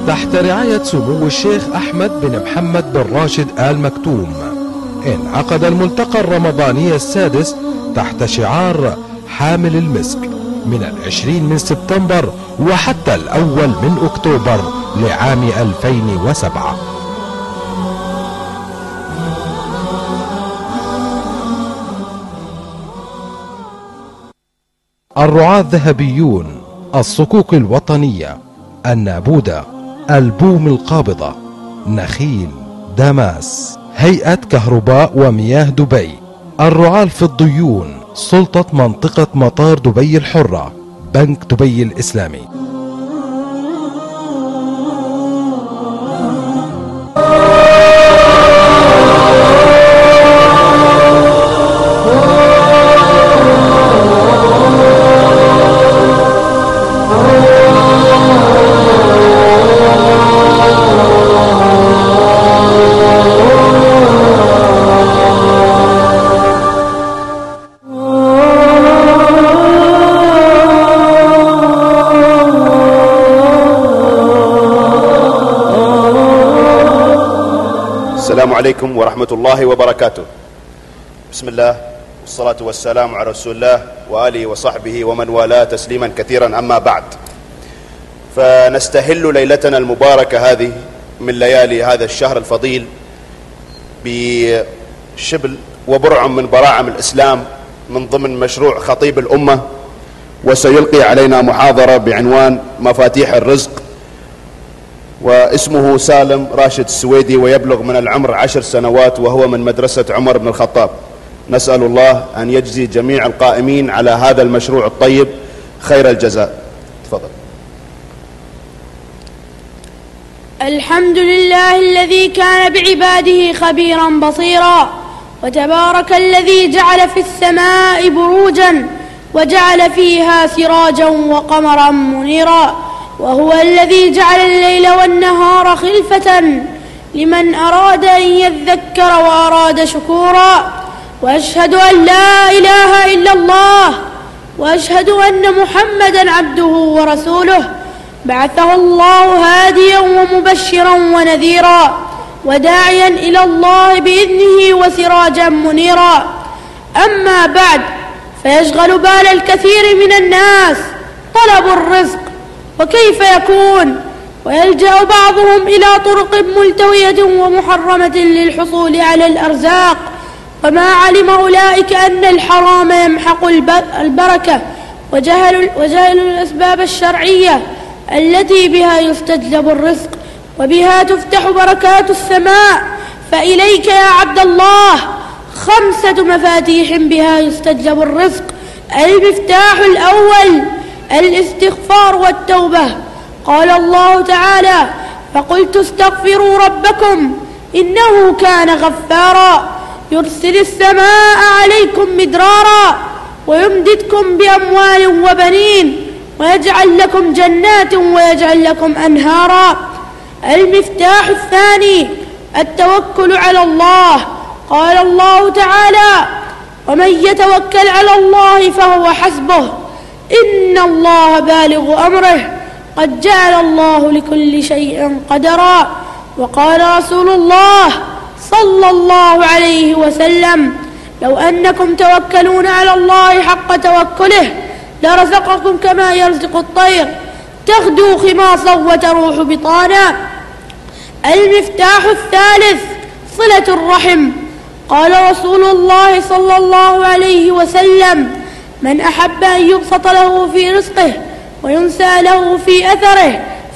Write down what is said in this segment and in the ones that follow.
تحت رعاية سمو الشيخ أحمد بن محمد بن راشد آل مكتوم انعقد الملتقى الرمضاني السادس تحت شعار حامل المسك من 20 سبتمبر وحتى 1 أكتوبر لعام 2007. الرعاة الذهبيون، الصكوك الوطنية، النابودة، البوم القابضة، نخيل، داماس، هيئة كهرباء ومياه دبي، الرعاة الفضيون، سلطة منطقة مطار دبي الحرة، بنك دبي الإسلامي. السلام عليكم ورحمة الله وبركاته. بسم الله والصلاة والسلام على رسول الله وآله وصحبه ومن والاه تسليما كثيرا. أما بعد، فنستهل ليلتنا المباركة هذه من ليالي هذا الشهر الفضيل بشبل وبرع من براعم الإسلام من ضمن مشروع خطيب الأمة، وسيلقي علينا محاضرة بعنوان مفاتيح الرزق، واسمه سالم راشد السويدي، ويبلغ من العمر 10 سنوات، وهو من مدرسة عمر بن الخطاب. نسأل الله أن يجزي جميع القائمين على هذا المشروع الطيب خير الجزاء. تفضل. الحمد لله الذي كان بعباده خبيرا بصيرا، وتبارك الذي جعل في السماء بروجا وجعل فيها سراجا وقمرا منيرا، وهو الذي جعل الليل والنهار خلفة لمن أراد أن يذكر وأراد شكورا. وأشهد أن لا إله إلا الله، وأشهد أن محمدا عبده ورسوله، بعثه الله هاديا ومبشرا ونذيرا وداعيا إلى الله بإذنه وسراجا منيرا. أما بعد، فيشغل بال الكثير من الناس طلب الرزق وكيف يكون، ويلجأ بعضهم إلى طرق ملتوية ومحرمة للحصول على الأرزاق، وما علم أولئك أن الحرام يمحق البركة، وجهلوا الأسباب الشرعية التي بها يستجلب الرزق وبها تفتح بركات السماء. فإليك يا عبد الله 5 مفاتيح بها يستجلب الرزق. المفتاح الأول الاستغفار والتوبة. قال الله تعالى: فقلت استغفروا ربكم إنه كان غفارا يرسل السماء عليكم مدرارا ويمددكم بأموال وبنين ويجعل لكم جنات ويجعل لكم أنهارا. المفتاح الثاني التوكل على الله. قال الله تعالى: ومن يتوكل على الله فهو حسبه إن الله بالغ أمره قد جعل الله لكل شيء قدرا. وقال رسول الله صلى الله عليه وسلم: لو أنكم توكلون على الله حق توكله لرزقكم كما يرزق الطير تغدو خماصا وتروح بطانا. المفتاح الثالث صلة الرحم. قال رسول الله صلى الله عليه وسلم: من أحب أن يبسط له في رزقه وينسى له في أثره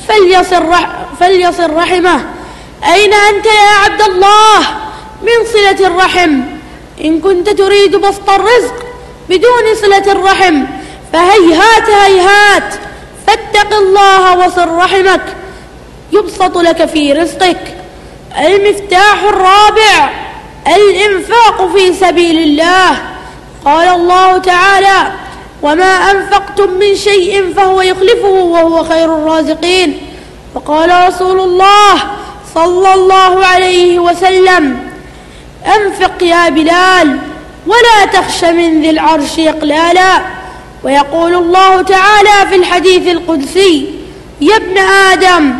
فليصل رحمه. أين أنت يا عبد الله من صلة الرحم؟ إن كنت تريد بسط الرزق بدون صلة الرحم فهيهات هيهات، فاتق الله وصل رحمك يبسط لك في رزقك. المفتاح الرابع الإنفاق في سبيل الله. قال الله تعالى: وما أنفقتم من شيء فهو يخلفه وهو خير الرازقين. وقال رسول الله صلى الله عليه وسلم: أنفق يا بلال ولا تخش من ذي العرش إقلالا. ويقول الله تعالى في الحديث القدسي: يا ابن آدم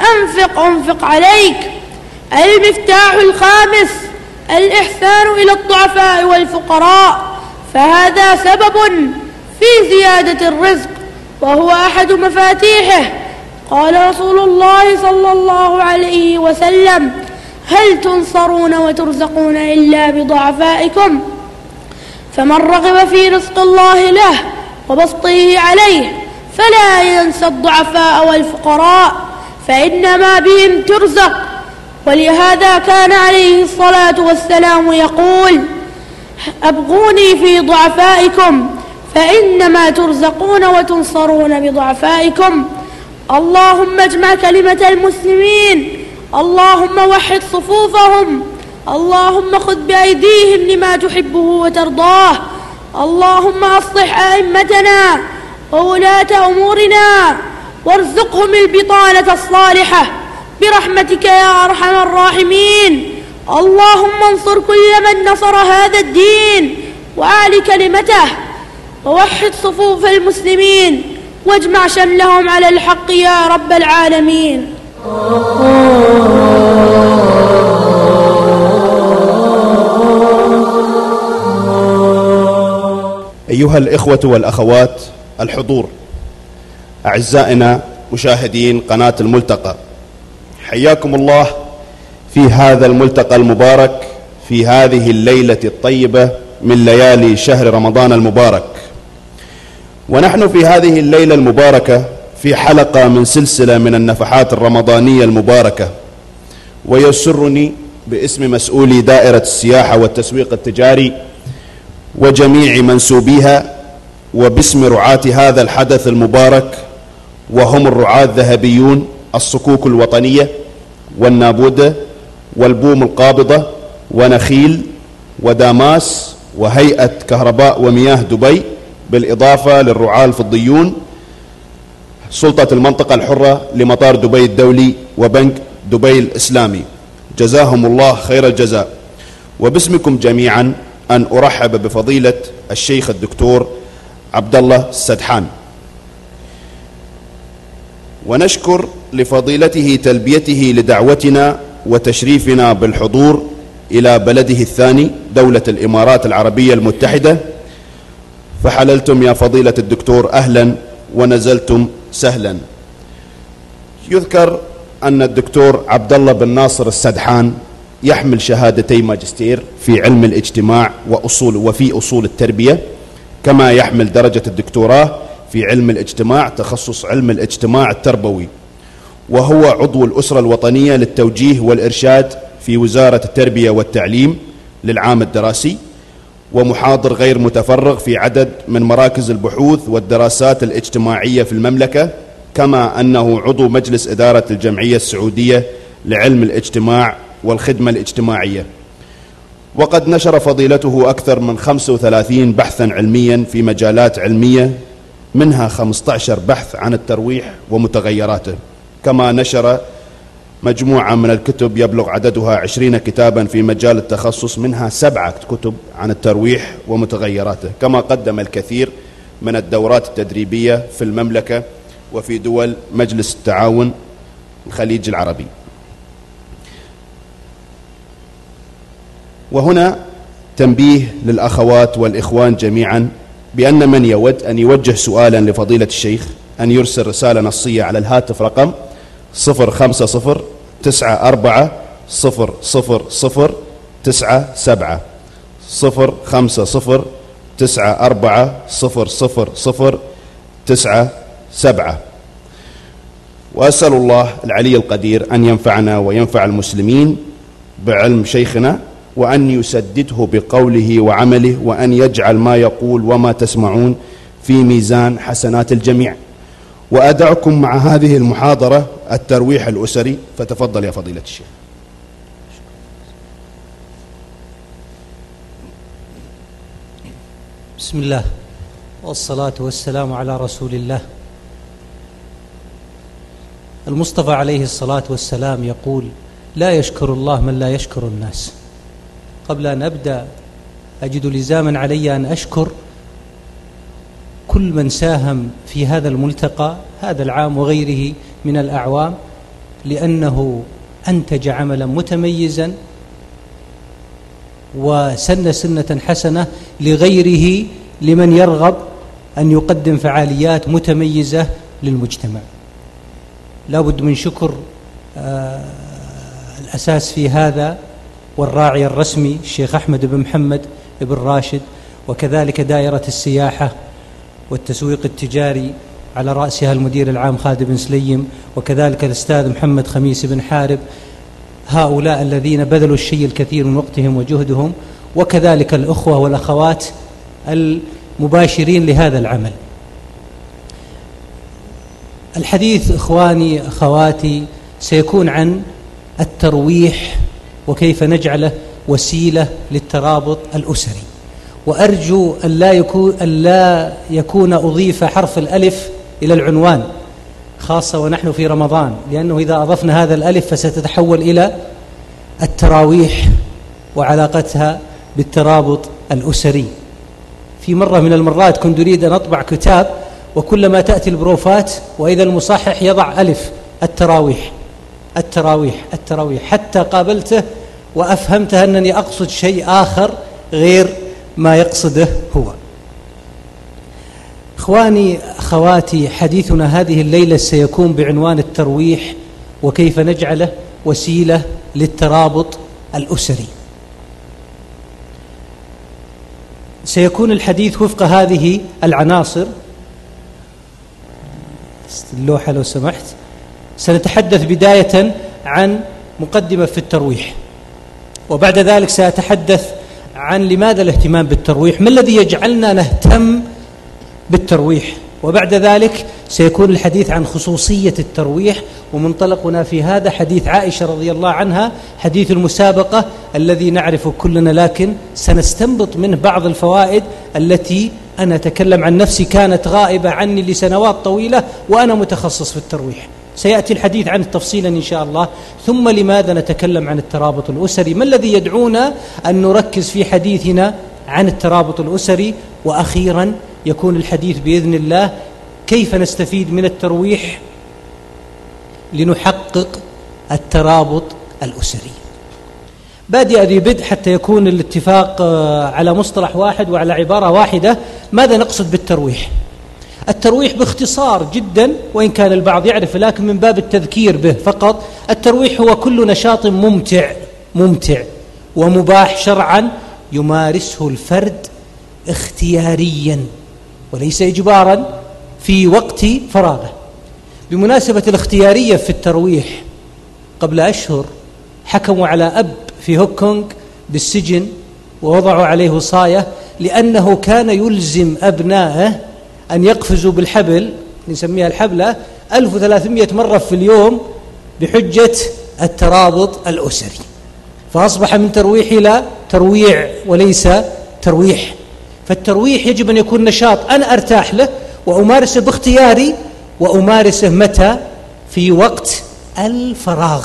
أنفق عليك. المفتاح الخامس الإحسان إلى الضعفاء والفقراء، فهذا سبب في زيادة الرزق وهو أحد مفاتيحه. قال رسول الله صلى الله عليه وسلم: هل تنصرون وترزقون إلا بضعفائكم؟ فمن رغب في رزق الله له وبسطه عليه فلا ينسى الضعفاء والفقراء، فإنما بهم ترزق. ولهذا كان عليه الصلاة والسلام يقول: أبغوني في ضعفائكم فإنما ترزقون وتنصرون بضعفائكم. اللهم اجمع كلمة المسلمين، اللهم وحد صفوفهم، اللهم خذ بأيديهم لما تحبه وترضاه، اللهم أصلح أئمتنا وولاة أمورنا وارزقهم البطانة الصالحة برحمتك يا أرحم الراحمين. اللهم انصر كل من نصر هذا الدين وأعل كلمته، ووحد صفوف المسلمين واجمع شملهم على الحق يا رب العالمين. أيها الإخوة والأخوات الحضور، أعزائنا مشاهدين قناة الملتقى، حياكم الله في هذا الملتقى المبارك في هذه الليلة الطيبة من ليالي شهر رمضان المبارك. ونحن في هذه الليلة المباركة في حلقة من سلسلة من النفحات الرمضانية المباركة. ويسرني باسم مسؤولي دائرة السياحة والتسويق التجاري وجميع منسوبيها وباسم رعاة هذا الحدث المبارك، وهم الرعاة الذهبيون الصكوك الوطنية والنابودة والبوم القابضة ونخيل وداماس وهيئة كهرباء ومياه دبي، بالإضافة للرعاة الفضيون سلطة المنطقة الحرة لمطار دبي الدولي وبنك دبي الإسلامي، جزاهم الله خير الجزاء. وباسمكم جميعا أن أرحب بفضيلة الشيخ الدكتور عبد الله السدحان، ونشكر لفضيلته تلبيته لدعوتنا وتشريفنا بالحضور إلى بلده الثاني دولة الإمارات العربية المتحدة. فحللتم يا فضيلة الدكتور أهلا ونزلتم سهلا. يذكر أن الدكتور عبد الله بن ناصر السدحان يحمل شهادتي ماجستير في علم الاجتماع وفي أصول التربية، كما يحمل درجة الدكتوراه في علم الاجتماع تخصص علم الاجتماع التربوي، وهو عضو الأسرة الوطنية للتوجيه والإرشاد في وزارة التربية والتعليم للعام الدراسي، ومحاضر غير متفرغ في عدد من مراكز البحوث والدراسات الاجتماعية في المملكة، كما أنه عضو مجلس إدارة الجمعية السعودية لعلم الاجتماع والخدمة الاجتماعية. وقد نشر فضيلته أكثر من 35 بحثا علميا في مجالات علمية، منها 15 بحث عن الترويح ومتغيراته، كما نشر مجموعة من الكتب يبلغ عددها 20 كتابا في مجال التخصص، منها 7 كتب عن الترويح ومتغيراته، كما قدم الكثير من الدورات التدريبية في المملكة وفي دول مجلس التعاون الخليج العربي. وهنا تنبيه للأخوات والإخوان جميعا بأن من يود أن يوجه سؤالا لفضيلة الشيخ أن يرسل رسالة نصية على الهاتف رقم 050-94-000-97 050-94-000-97. وأسأل الله العلي القدير أن ينفعنا وينفع المسلمين بعلم شيخنا، وأن يسدده بقوله وعمله، وأن يجعل ما يقول وما تسمعون في ميزان حسنات الجميع. وأدعكم مع هذه المحاضرة الترويح الأسري، فتفضل يا فضيلة الشيخ. بسم الله والصلاة والسلام على رسول الله. المصطفى عليه الصلاة والسلام يقول: لا يشكر الله من لا يشكر الناس. قبل أن أبدأ أجد لزاما علي أن أشكر كل من ساهم في هذا الملتقى هذا العام وغيره من الأعوام لأنه أنتج عملا متميزا وسن سنة حسنة لغيره لمن يرغب أن يقدم فعاليات متميزة للمجتمع. لا بد من شكر الأساس في هذا والراعي الرسمي الشيخ أحمد بن محمد بن راشد، وكذلك دائرة السياحة والتسويق التجاري على رأسها المدير العام خالد بن سليم، وكذلك الأستاذ محمد خميس بن حارب. هؤلاء الذين بذلوا الشيء الكثير من وقتهم وجهدهم، وكذلك الأخوة والأخوات المباشرين لهذا العمل. الحديث إخواني أخواتي سيكون عن الترويح وكيف نجعله وسيلة للترابط الأسري، وأرجو أن لا يكون أضيف حرف الألف إلى العنوان، خاصة ونحن في رمضان، لأنه إذا أضفنا هذا الألف فستتحول إلى التراويح وعلاقتها بالترابط الأسري. في مرة من المرات كنت أريد أن أطبع كتاب، وكلما تأتي البروفات وإذا المصحح يضع ألف التراويح التراويح التراويح، حتى قابلته وأفهمته أنني أقصد شيء آخر غير ما يقصده هو. إخواني أخواتي، حديثنا هذه الليلة سيكون بعنوان الترويح وكيف نجعله وسيلة للترابط الأسري. سيكون الحديث وفق هذه العناصر. اللوحة لو سمحت. سنتحدث بداية عن مقدمة في الترويح، وبعد ذلك سأتحدث عن لماذا الاهتمام بالترويح، ما الذي يجعلنا نهتم بالترويح، وبعد ذلك سيكون الحديث عن خصوصية الترويح، ومنطلقنا في هذا حديث عائشة رضي الله عنها، حديث المسابقة الذي نعرفه كلنا، لكن سنستنبط منه بعض الفوائد التي أنا أتكلم عن نفسي كانت غائبة عني لسنوات طويلة وأنا متخصص في الترويح. سيأتي الحديث عن تفصيلا إن شاء الله. ثم لماذا نتكلم عن الترابط الأسري، ما الذي يدعونا أن نركز في حديثنا عن الترابط الأسري، وأخيرا يكون الحديث بإذن الله كيف نستفيد من الترويح لنحقق الترابط الأسري. بادئ ذي بدء حتى يكون الاتفاق على مصطلح واحد وعلى عبارة واحدة. ماذا نقصد بالترويح؟ الترويح باختصار جدا، وإن كان البعض يعرف لكن من باب التذكير به فقط، الترويح هو كل نشاط ممتع ومباح شرعا يمارسه الفرد اختياريا وليس إجبارا في وقت فراغه. بمناسبة الاختيارية في الترويح، قبل أشهر حكموا على أب في هونغ كونغ بالسجن ووضعوا عليه وصاية لأنه كان يلزم أبنائه أن يقفزوا بالحبل، نسميها الحبلة، 1300 مرة في اليوم بحجة الترابط الأسري، فأصبح من ترويح إلى ترويع وليس ترويح. فالترويح يجب أن يكون نشاط أنا أرتاح له وأمارسه باختياري، وأمارسه متى؟ في وقت الفراغ.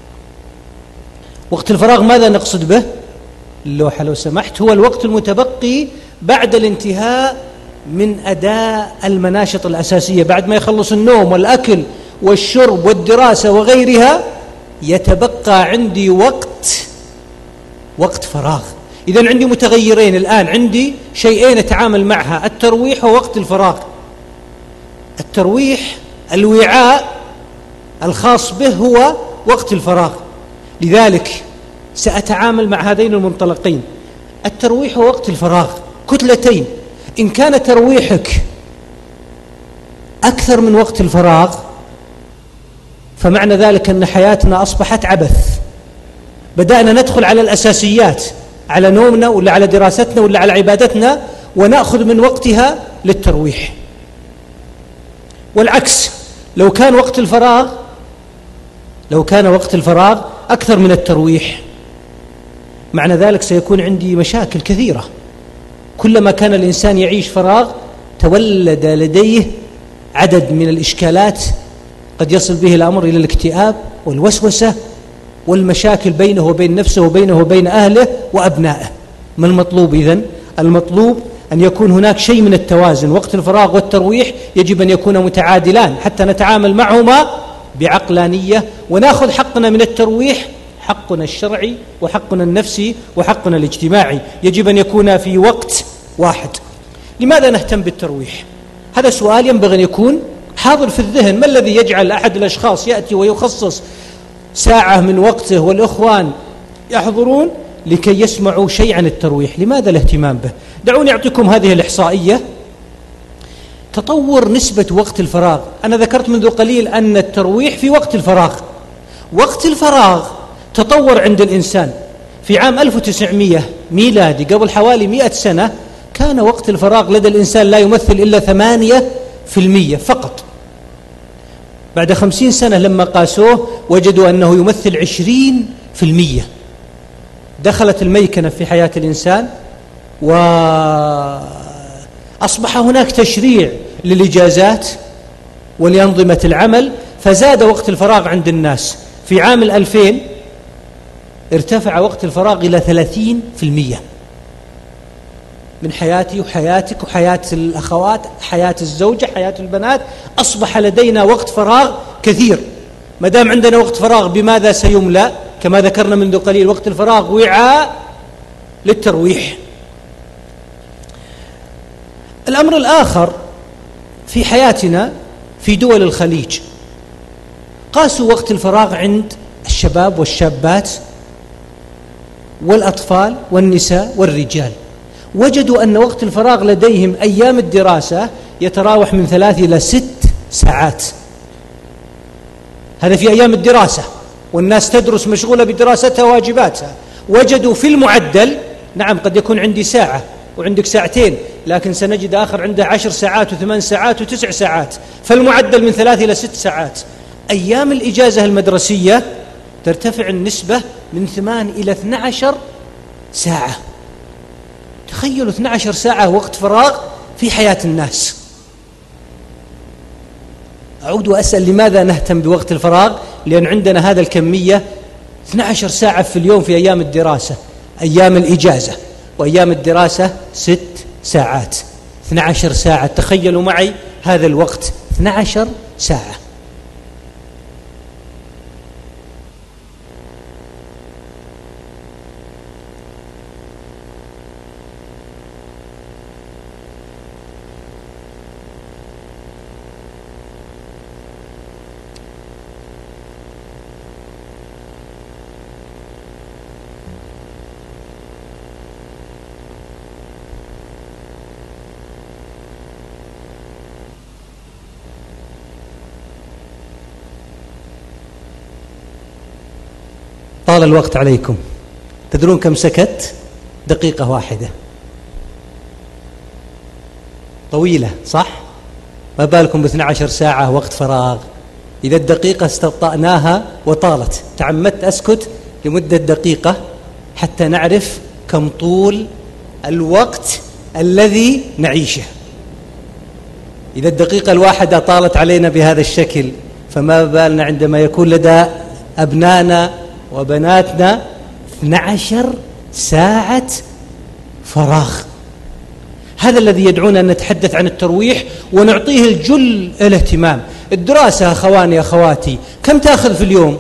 وقت الفراغ ماذا نقصد به؟ اللوحة لو سمحت. هو الوقت المتبقي بعد الانتهاء من أداء المناشط الأساسية، بعد ما يخلص النوم والأكل والشرب والدراسة وغيرها، يتبقى عندي وقت فراغ. إذن عندي متغيرين الآن، عندي شيئين أتعامل معها، الترويح ووقت الفراغ. الترويح الوعاء الخاص به هو وقت الفراغ، لذلك سأتعامل مع هذين المنطلقين، الترويح ووقت الفراغ، كتلتين. إن كان ترويحك أكثر من وقت الفراغ فمعنى ذلك أن حياتنا أصبحت عبث. بدأنا ندخل على الأساسيات، على نومنا ولا على دراستنا ولا على عبادتنا، ونأخذ من وقتها للترويح. والعكس، لو كان وقت الفراغ أكثر من الترويح، معنى ذلك سيكون عندي مشاكل كثيرة. كلما كان الإنسان يعيش فراغ تولد لديه عدد من الإشكالات قد يصل به الأمر إلى الاكتئاب والوسوسة والمشاكل بينه وبين نفسه وبينه وبين أهله وأبنائه. ما المطلوب إذن؟ المطلوب أن يكون هناك شيء من التوازن. وقت الفراغ والترويح يجب أن يكون متعادلان حتى نتعامل معهما بعقلانية، ونأخذ حقنا من الترويح، حقنا الشرعي وحقنا النفسي وحقنا الاجتماعي، يجب أن يكون في وقت واحد. لماذا نهتم بالترويح؟ هذا سؤال ينبغي أن يكون حاضر في الذهن. ما الذي يجعل أحد الأشخاص يأتي ويخصص ساعة من وقته والإخوان يحضرون لكي يسمعوا شيء عن الترويح؟ لماذا الاهتمام به؟ دعوني أعطيكم هذه الإحصائية. تطور نسبة وقت الفراغ. أنا ذكرت منذ قليل أن الترويح في وقت الفراغ. وقت الفراغ تطور عند الإنسان. في عام 1900 ميلادي، قبل حوالي 100 سنة، كان وقت الفراغ لدى الإنسان لا يمثل إلا 8% فقط. بعد 50 سنة لما قاسوه وجدوا أنه يمثل 20%. دخلت الميكنة في حياة الإنسان، وأصبح هناك تشريع للإجازات ولأنظمة العمل، فزاد وقت الفراغ عند الناس. في عام 2000 ارتفع وقت الفراغ إلى 30% من حياتي وحياتك وحياة الأخوات، حياة الزوجة، حياة البنات. أصبح لدينا وقت فراغ كثير. ما دام عندنا وقت فراغ بماذا سيملأ؟ كما ذكرنا منذ قليل، وقت الفراغ وعاء للترويح. الأمر الآخر في حياتنا في دول الخليج، قاسوا وقت الفراغ عند الشباب والشابات والأطفال والنساء والرجال، وجدوا أن وقت الفراغ لديهم أيام الدراسة يتراوح من 3 إلى 6 ساعات. هذا في أيام الدراسة، والناس تدرس مشغولة بدراستها وواجباتها. وجدوا في المعدل، نعم قد يكون عندي ساعة وعندك ساعتين، لكن سنجد آخر عنده 10 ساعات و8 ساعات و9 ساعات، فالمعدل من 3 إلى 6 ساعات. أيام الإجازة المدرسية ترتفع النسبة من 8 إلى 12 ساعة. تخيلوا 12 ساعة وقت فراغ في حياة الناس. أعود وأسأل لماذا نهتم بوقت الفراغ؟ لأن عندنا هذا الكمية 12 ساعة في اليوم في أيام الدراسة، أيام الإجازة، وأيام الدراسة 6 ساعات. 12 ساعة، تخيلوا معي هذا الوقت، 12 ساعة. طال الوقت عليكم. تدرون كم سكت؟ دقيقة واحدة. طويلة صح؟ ما بالكم ب12 ساعة وقت فراغ. إذا الدقيقة استبطأناها وطالت، تعمدت أسكت لمدة دقيقة حتى نعرف كم طول الوقت الذي نعيشه. إذا الدقيقة الواحدة طالت علينا بهذا الشكل، فما بالنا عندما يكون لدى أبنائنا وبناتنا 12 ساعة فراغ. هذا الذي يدعونا أن نتحدث عن الترويح ونعطيه الجل الاهتمام. الدراسة أخواني أخواتي كم تأخذ في اليوم؟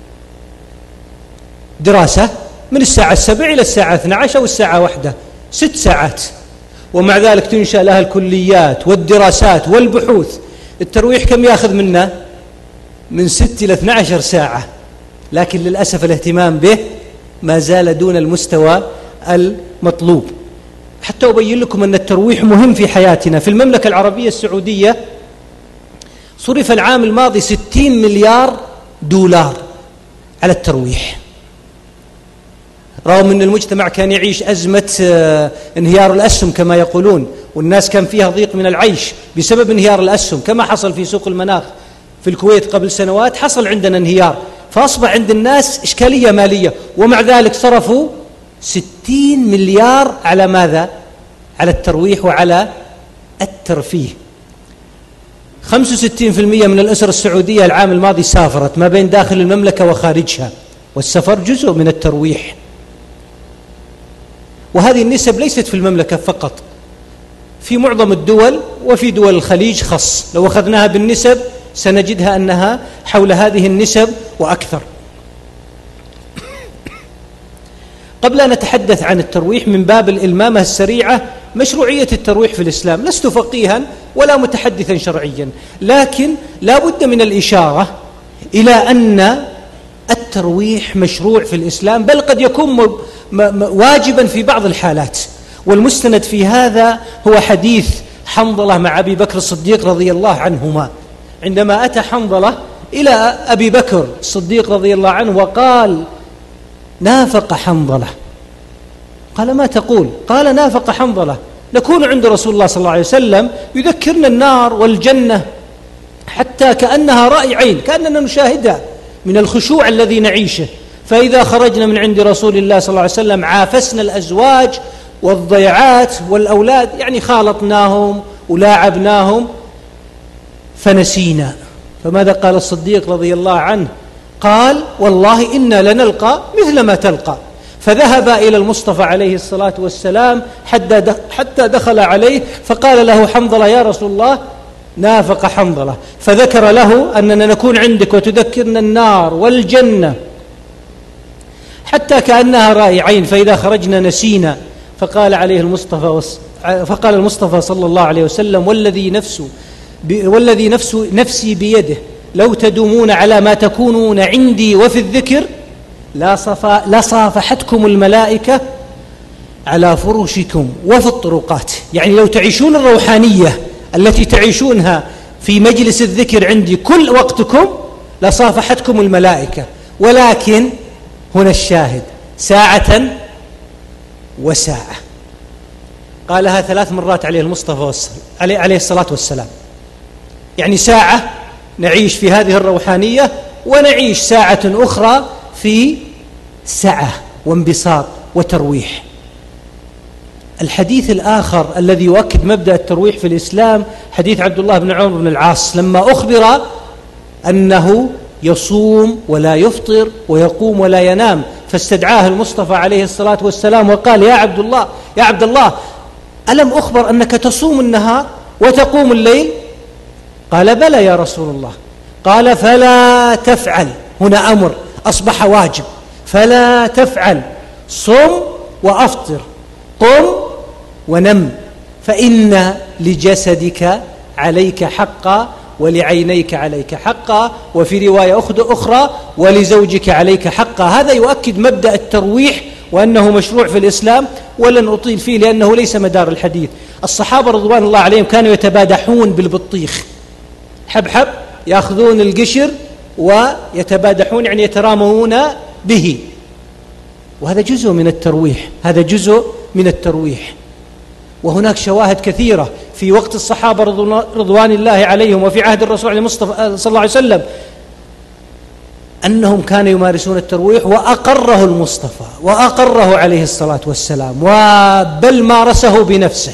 دراسة من الساعة 7 إلى الساعة 12 أو الساعة 1، 6 ساعات، ومع ذلك تنشأ لها الكليات والدراسات والبحوث. الترويح كم يأخذ منا؟ من 6 إلى 12 ساعة، لكن للأسف الاهتمام به ما زال دون المستوى المطلوب. حتى أبين لكم أن الترويح مهم في حياتنا. في المملكة العربية السعودية صرف العام الماضي 60 مليار دولار على الترويح، رغم أن المجتمع كان يعيش أزمة انهيار الأسهم كما يقولون، والناس كان فيها ضيق من العيش بسبب انهيار الأسهم، كما حصل في سوق المناخ في الكويت قبل سنوات. حصل عندنا انهيار، فأصبح عند الناس إشكالية مالية، ومع ذلك صرفوا 60 مليار على ماذا؟ على الترويح وعلى الترفيه. 65% من الأسر السعودية العام الماضي سافرت ما بين داخل المملكة وخارجها، والسفر جزء من الترويح. وهذه النسب ليست في المملكة فقط، في معظم الدول وفي دول الخليج خاص. لو أخذناها بالنسب سنجدها أنها حول هذه النسب وأكثر. قبل أن نتحدث عن الترويح من باب الإلمامة السريعة، مشروعية الترويح في الإسلام، لست فقيها ولا متحدثا شرعيا، لكن لا بد من الإشارة إلى أن الترويح مشروع في الإسلام، بل قد يكون واجبا في بعض الحالات. والمستند في هذا هو حديث حنظلة مع أبي بكر الصديق رضي الله عنهما، عندما أتى حنظلة إلى أبي بكر الصديق رضي الله عنه وقال: نافق حنظلة. قال: ما تقول؟ قال: نافق حنظلة، نكون عند رسول الله صلى الله عليه وسلم يذكرنا النار والجنة حتى كأنها رأي عين، كأننا نشاهدها من الخشوع الذي نعيشه، فإذا خرجنا من عند رسول الله صلى الله عليه وسلم عافسنا الأزواج والضيعات والأولاد، يعني خالطناهم ولاعبناهم فنسينا. فماذا قال الصديق رضي الله عنه؟ قال: والله إنا لنلقى مثل ما تلقى. فذهب إلى المصطفى عليه الصلاة والسلام حتى دخل عليه، فقال له حنظلة: يا رسول الله، نافق حنظلة. فذكر له أننا نكون عندك وتذكرنا النار والجنة حتى كأنها رأي عين، فإذا خرجنا نسينا. فقال المصطفى صلى الله عليه وسلم: والذي نفسي بيده لو تدومون على ما تكونون عندي وفي الذكر لصافحتكم الملائكة على فرشكم وفي الطرقات. يعني لو تعيشون الروحانية التي تعيشونها في مجلس الذكر عندي كل وقتكم لصافحتكم الملائكة، ولكن هنا الشاهد: ساعة وساعة. قالها 3 مرات عليه المصطفى عليه الصلاة والسلام. يعني ساعة نعيش في هذه الروحانية، ونعيش ساعة أخرى في سعة وانبساط وترويح. الحديث الآخر الذي يؤكد مبدأ الترويح في الإسلام حديث عبد الله بن عمرو بن العاص، لما أخبر أنه يصوم ولا يفطر ويقوم ولا ينام، فاستدعاه المصطفى عليه الصلاة والسلام وقال: يا عبد الله، ألم أخبر أنك تصوم النهار وتقوم الليل؟ قال: بلى يا رسول الله. قال: فلا تفعل. هنا أمر أصبح واجب، فلا تفعل. صم وأفطر، قم ونم، فإن لجسدك عليك حقا ولعينيك عليك حقا، وفي رواية أخرى ولزوجك عليك حقا. هذا يؤكد مبدأ الترويح وأنه مشروع في الإسلام، ولن أطيل فيه لأنه ليس مدار الحديث. الصحابة رضوان الله عليهم كانوا يتبادحون بالبطيخ، حبحب، يأخذون القشر ويتبادحون، يعني يترامون به، وهذا جزء من الترويح، هذا جزء من الترويح. وهناك شواهد كثيرة في وقت الصحابة رضوان الله عليهم وفي عهد الرسول المصطفى صلى الله عليه وسلم أنهم كانوا يمارسون الترويح، وأقره المصطفى وأقره عليه الصلاة والسلام، وبل مارسه بنفسه.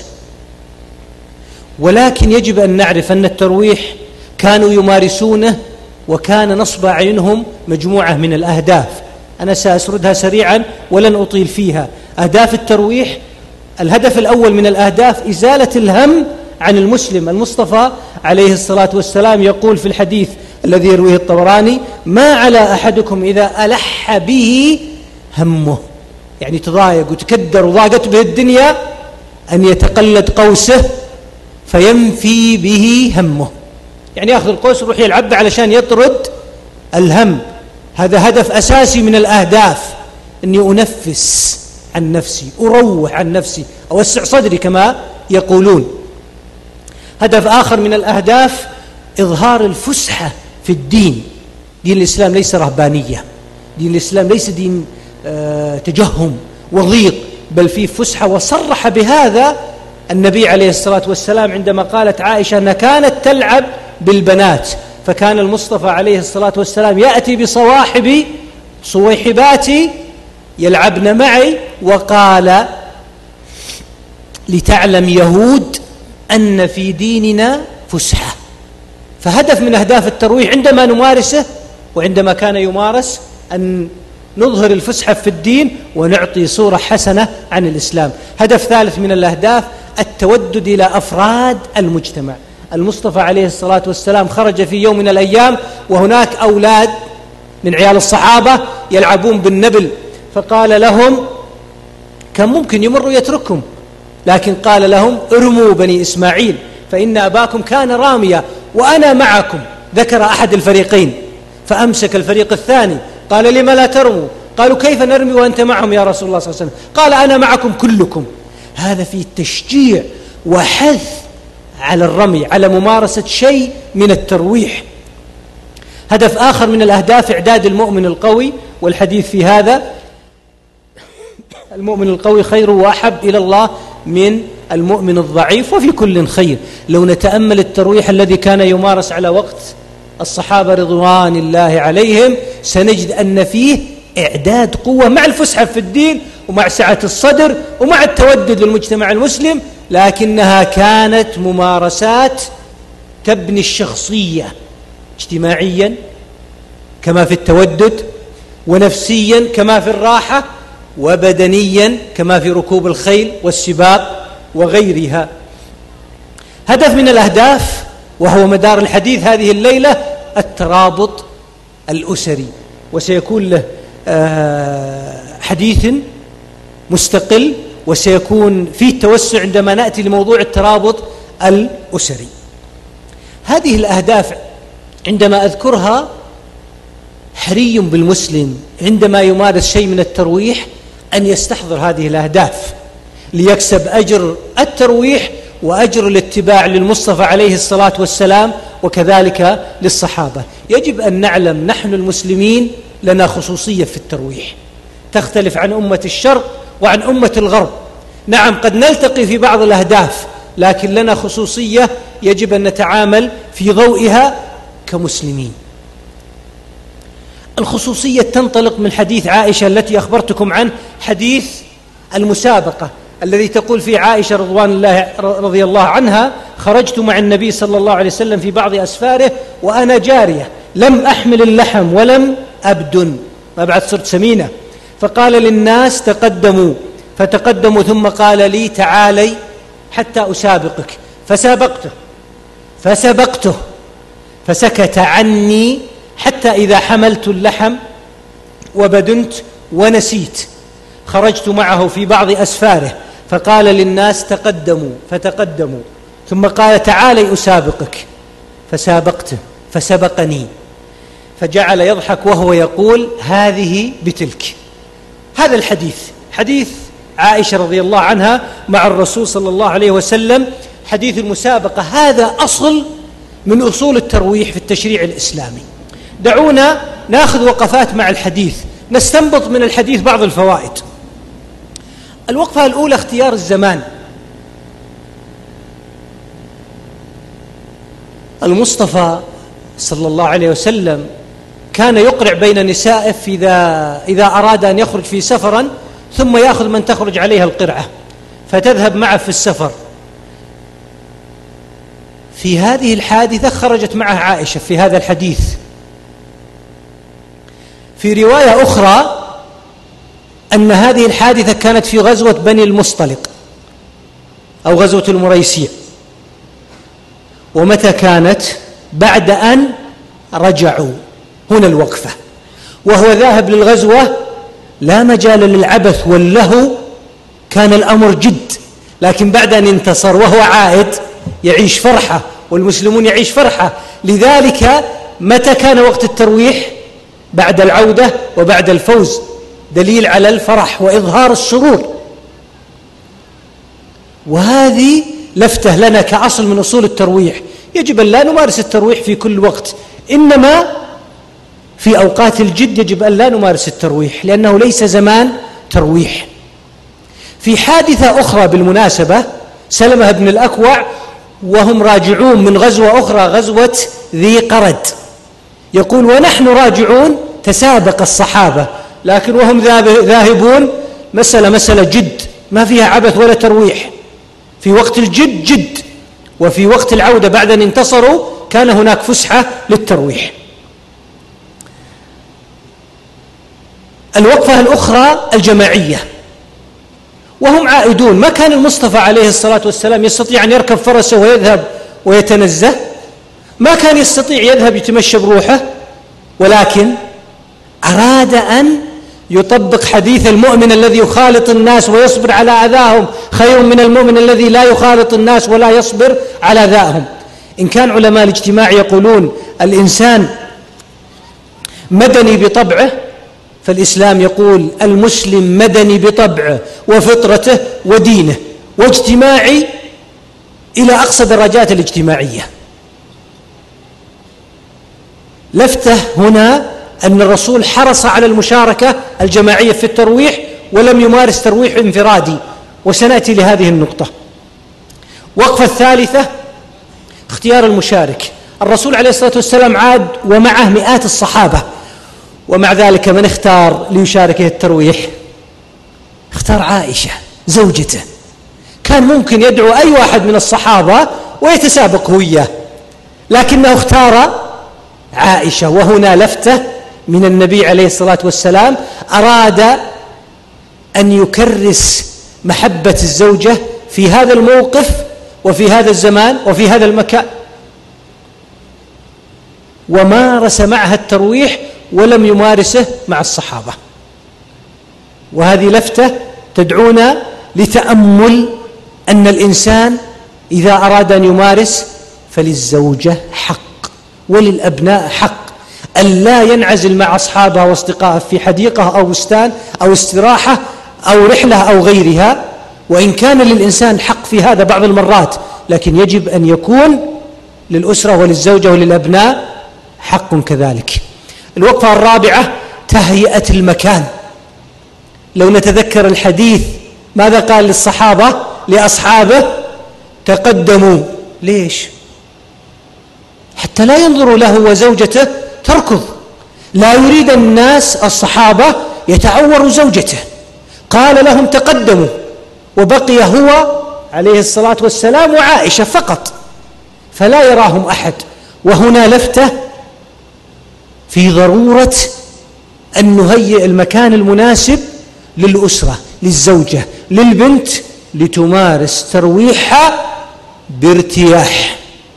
ولكن يجب أن نعرف أن الترويح كانوا يمارسونه، وكان نصب أعينهم مجموعة من الأهداف. أنا سأسردها سريعا ولن أطيل فيها. أهداف الترويح: الهدف الأول من الأهداف إزالة الهم عن المسلم. المصطفى عليه الصلاة والسلام يقول في الحديث الذي يرويه الطبراني: ما على أحدكم إذا ألح به همه، يعني تضايق وتكدر وضاقت به الدنيا، أن يتقلد قوسه فينفي به همه، يعني يأخذ القوس ويروح يلعب علشان يطرد الهم. هذا هدف أساسي من الأهداف، أني أنفس عن نفسي، أروح عن نفسي، أوسع صدري كما يقولون. هدف آخر من الأهداف: إظهار الفسحة في الدين. دين الإسلام ليس رهبانية، دين الإسلام ليس دين تجهم وضيق، بل فيه فسحة. وصرح بهذا النبي عليه الصلاة والسلام عندما قالت عائشة أنها كانت تلعب بالبنات، فكان المصطفى عليه الصلاة والسلام يأتي بصواحب صويحباتي يلعبن معي، وقال: لتعلم يهود أن في ديننا فسحة. فهدف من أهداف الترويح عندما نمارسه وعندما كان يمارس أن نظهر الفسحة في الدين ونعطي صورة حسنة عن الإسلام. هدف ثالث من الأهداف: التودد إلى أفراد المجتمع. المصطفى عليه الصلاة والسلام خرج في يوم من الأيام وهناك أولاد من عيال الصحابة يلعبون بالنبل، فقال لهم كان ممكن يمروا يتركهم، لكن قال لهم ارموا بني إسماعيل فإن أباكم كان راميا وأنا معكم. ذكر أحد الفريقين فأمسك الفريق الثاني قال لما لا ترموا؟ قالوا كيف نرمي وأنت معهم يا رسول الله صلى الله عليه وسلم؟ قال أنا معكم كلكم. هذا فيه تشجيع وحث على الرمي، على ممارسة شيء من الترويح. هدف آخر من الأهداف إعداد المؤمن القوي، والحديث في هذا المؤمن القوي خير وأحب إلى الله من المؤمن الضعيف وفي كل خير. لو نتأمل الترويح الذي كان يمارس على وقت الصحابة رضوان الله عليهم سنجد أن فيه إعداد قوة مع الفسحة في الدين ومع سعة الصدر ومع التودد للمجتمع المسلم، لكنها كانت ممارسات تبني الشخصية اجتماعيا كما في التودد، ونفسيا كما في الراحة، وبدنيا كما في ركوب الخيل والسباق وغيرها. هدف من الأهداف وهو مدار الحديث هذه الليلة الترابط الأسري، وسيكون له حديث مستقل، وسيكون فيه توسع عندما نأتي لموضوع الترابط الأسري. هذه الأهداف عندما أذكرها حري بالمسلم عندما يمارس شيء من الترويح أن يستحضر هذه الأهداف ليكسب أجر الترويح وأجر الاتباع للمصطفى عليه الصلاة والسلام وكذلك للصحابة. يجب أن نعلم نحن المسلمين لنا خصوصية في الترويح تختلف عن أمة الشرق وعن أمة الغرب. نعم قد نلتقي في بعض الأهداف، لكن لنا خصوصية يجب أن نتعامل في ضوئها كمسلمين. الخصوصية تنطلق من حديث عائشة التي أخبرتكم عنه، حديث المسابقة الذي تقول فيه عائشة رضي الله عنها: خرجت مع النبي صلى الله عليه وسلم في بعض أسفاره وأنا جارية لم أحمل اللحم ولم أبدن، ما بعد صرت سمينة، فقال للناس تقدموا، فتقدموا ثم قال لي تعالي حتى أسابقك، فسبقته فسكت عني حتى إذا حملت اللحم وبدنت ونسيت. خرجت معه في بعض أسفاره فقال للناس تقدموا فتقدموا، ثم قال تعالي أسابقك، فسابقته فسبقني، فجعل يضحك وهو يقول هذه بتلك. هذا الحديث حديث عائشة رضي الله عنها مع الرسول صلى الله عليه وسلم، حديث المسابقة. هذا أصل من أصول الترويح في التشريع الإسلامي. دعونا ناخذ وقفات مع الحديث، نستنبط من الحديث بعض الفوائد. الوقفة الأولى اختيار الزمان. المصطفى صلى الله عليه وسلم كان يقرع بين نسائه إذا أراد أن يخرج في سفرا، ثم يأخذ من تخرج عليها القرعة فتذهب معه في السفر. في هذه الحادثة خرجت معه عائشة في هذا الحديث. في رواية أخرى أن هذه الحادثة كانت في غزوة بني المصطلق أو غزوة المريسيع. ومتى كانت؟ بعد أن رجعوا. هنا الوقفة. وهو ذاهب للغزوة لا مجال للعبث واللهو، كان الأمر جد، لكن بعد أن انتصر وهو عائد يعيش فرحة والمسلمون يعيش فرحة. لذلك متى كان وقت الترويح؟ بعد العودة وبعد الفوز، دليل على الفرح وإظهار السرور. وهذه لفتة لنا كأصل من أصول الترويح. يجب أن لا نمارس الترويح في كل وقت، إنما في أوقات الجد يجب أن لا نمارس الترويح لأنه ليس زمان ترويح. في حادثة أخرى بالمناسبة، سلمة بن الأكوع وهم راجعون من غزوة أخرى، غزوة ذي قرد، يقول ونحن راجعون تسابق الصحابة، لكن وهم ذاهبون مسألة جد ما فيها عبث ولا ترويح. في وقت الجد جد، وفي وقت العودة بعد أن انتصروا كان هناك فسحة للترويح. الوقفة الأخرى الجماعية، وهم عائدون. ما كان المصطفى عليه الصلاة والسلام يستطيع أن يركب فرسه ويذهب ويتنزه، ما كان يستطيع يذهب يتمشى بروحه، ولكن أراد أن يطبق حديث المؤمن الذي يخالط الناس ويصبر على أذاهم خير من المؤمن الذي لا يخالط الناس ولا يصبر على أذاهم. إن كان علماء الاجتماع يقولون الإنسان مدني بطبعه، فالإسلام يقول المسلم مدني بطبعه وفطرته ودينه، واجتماعي إلى أقصى درجات الاجتماعية. لفتة هنا أن الرسول حرص على المشاركة الجماعية في الترويح ولم يمارس ترويح انفرادي، وسنأتي لهذه النقطة. وقفة الثالثة اختيار المشارك. الرسول عليه الصلاة والسلام عاد ومعه مئات الصحابة، ومع ذلك من اختار ليشاركه الترويح؟ اختار عائشة زوجته. كان ممكن يدعو أي واحد من الصحابة ويتسابق وياه، لكنه اختار عائشة. وهنا لفتة من النبي عليه الصلاة والسلام، أراد أن يكرس محبة الزوجة في هذا الموقف وفي هذا الزمان وفي هذا المكان، ومارس معها الترويح ولم يمارسه مع الصحابة. وهذه لفتة تدعونا لتأمل أن الإنسان إذا أراد أن يمارس فللزوجة حق وللأبناء حق، أن لا ينعزل مع أصحابه وأصدقائه في حديقة أو بستان أو استراحة أو رحلة أو غيرها. وإن كان للإنسان حق في هذا بعض المرات، لكن يجب أن يكون للأسرة وللزوجة وللأبناء حق كذلك. الوقفة الرابعة تهيئة المكان. لو نتذكر الحديث ماذا قال للصحابة لأصحابه؟ تقدموا. ليش؟ حتى لا ينظروا له وزوجته تركض، لا يريد الناس الصحابة يتعور زوجته، قال لهم تقدموا، وبقي هو عليه الصلاة والسلام وعائشة فقط، فلا يراهم أحد. وهنا لفتة في ضرورة أن نهيئ المكان المناسب للأسرة، للزوجة، للبنت، لتمارس ترويحها بارتياح.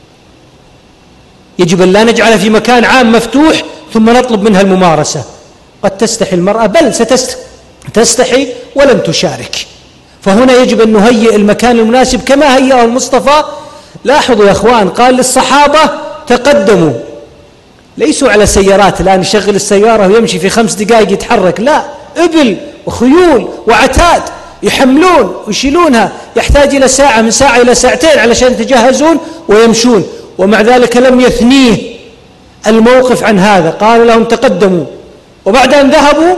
يجب أن لا نجعل في مكان عام مفتوح ثم نطلب منها الممارسة. قد تستحي المرأة، بل ستستحي ولن تشارك. فهنا يجب أن نهيئ المكان المناسب كما هيئه المصطفى. لاحظوا يا أخوان، قال للصحابة تقدموا، ليسوا على سيارات الآن يشغل السيارة ويمشي في 5 دقائق يتحرك، لا، إبل وخيول وعتاد يحملون ويشيلونها، يحتاج إلى ساعة، من ساعة إلى ساعتين علشان يتجهزون ويمشون. ومع ذلك لم يثنيه الموقف عن هذا، قال لهم تقدموا، وبعد أن ذهبوا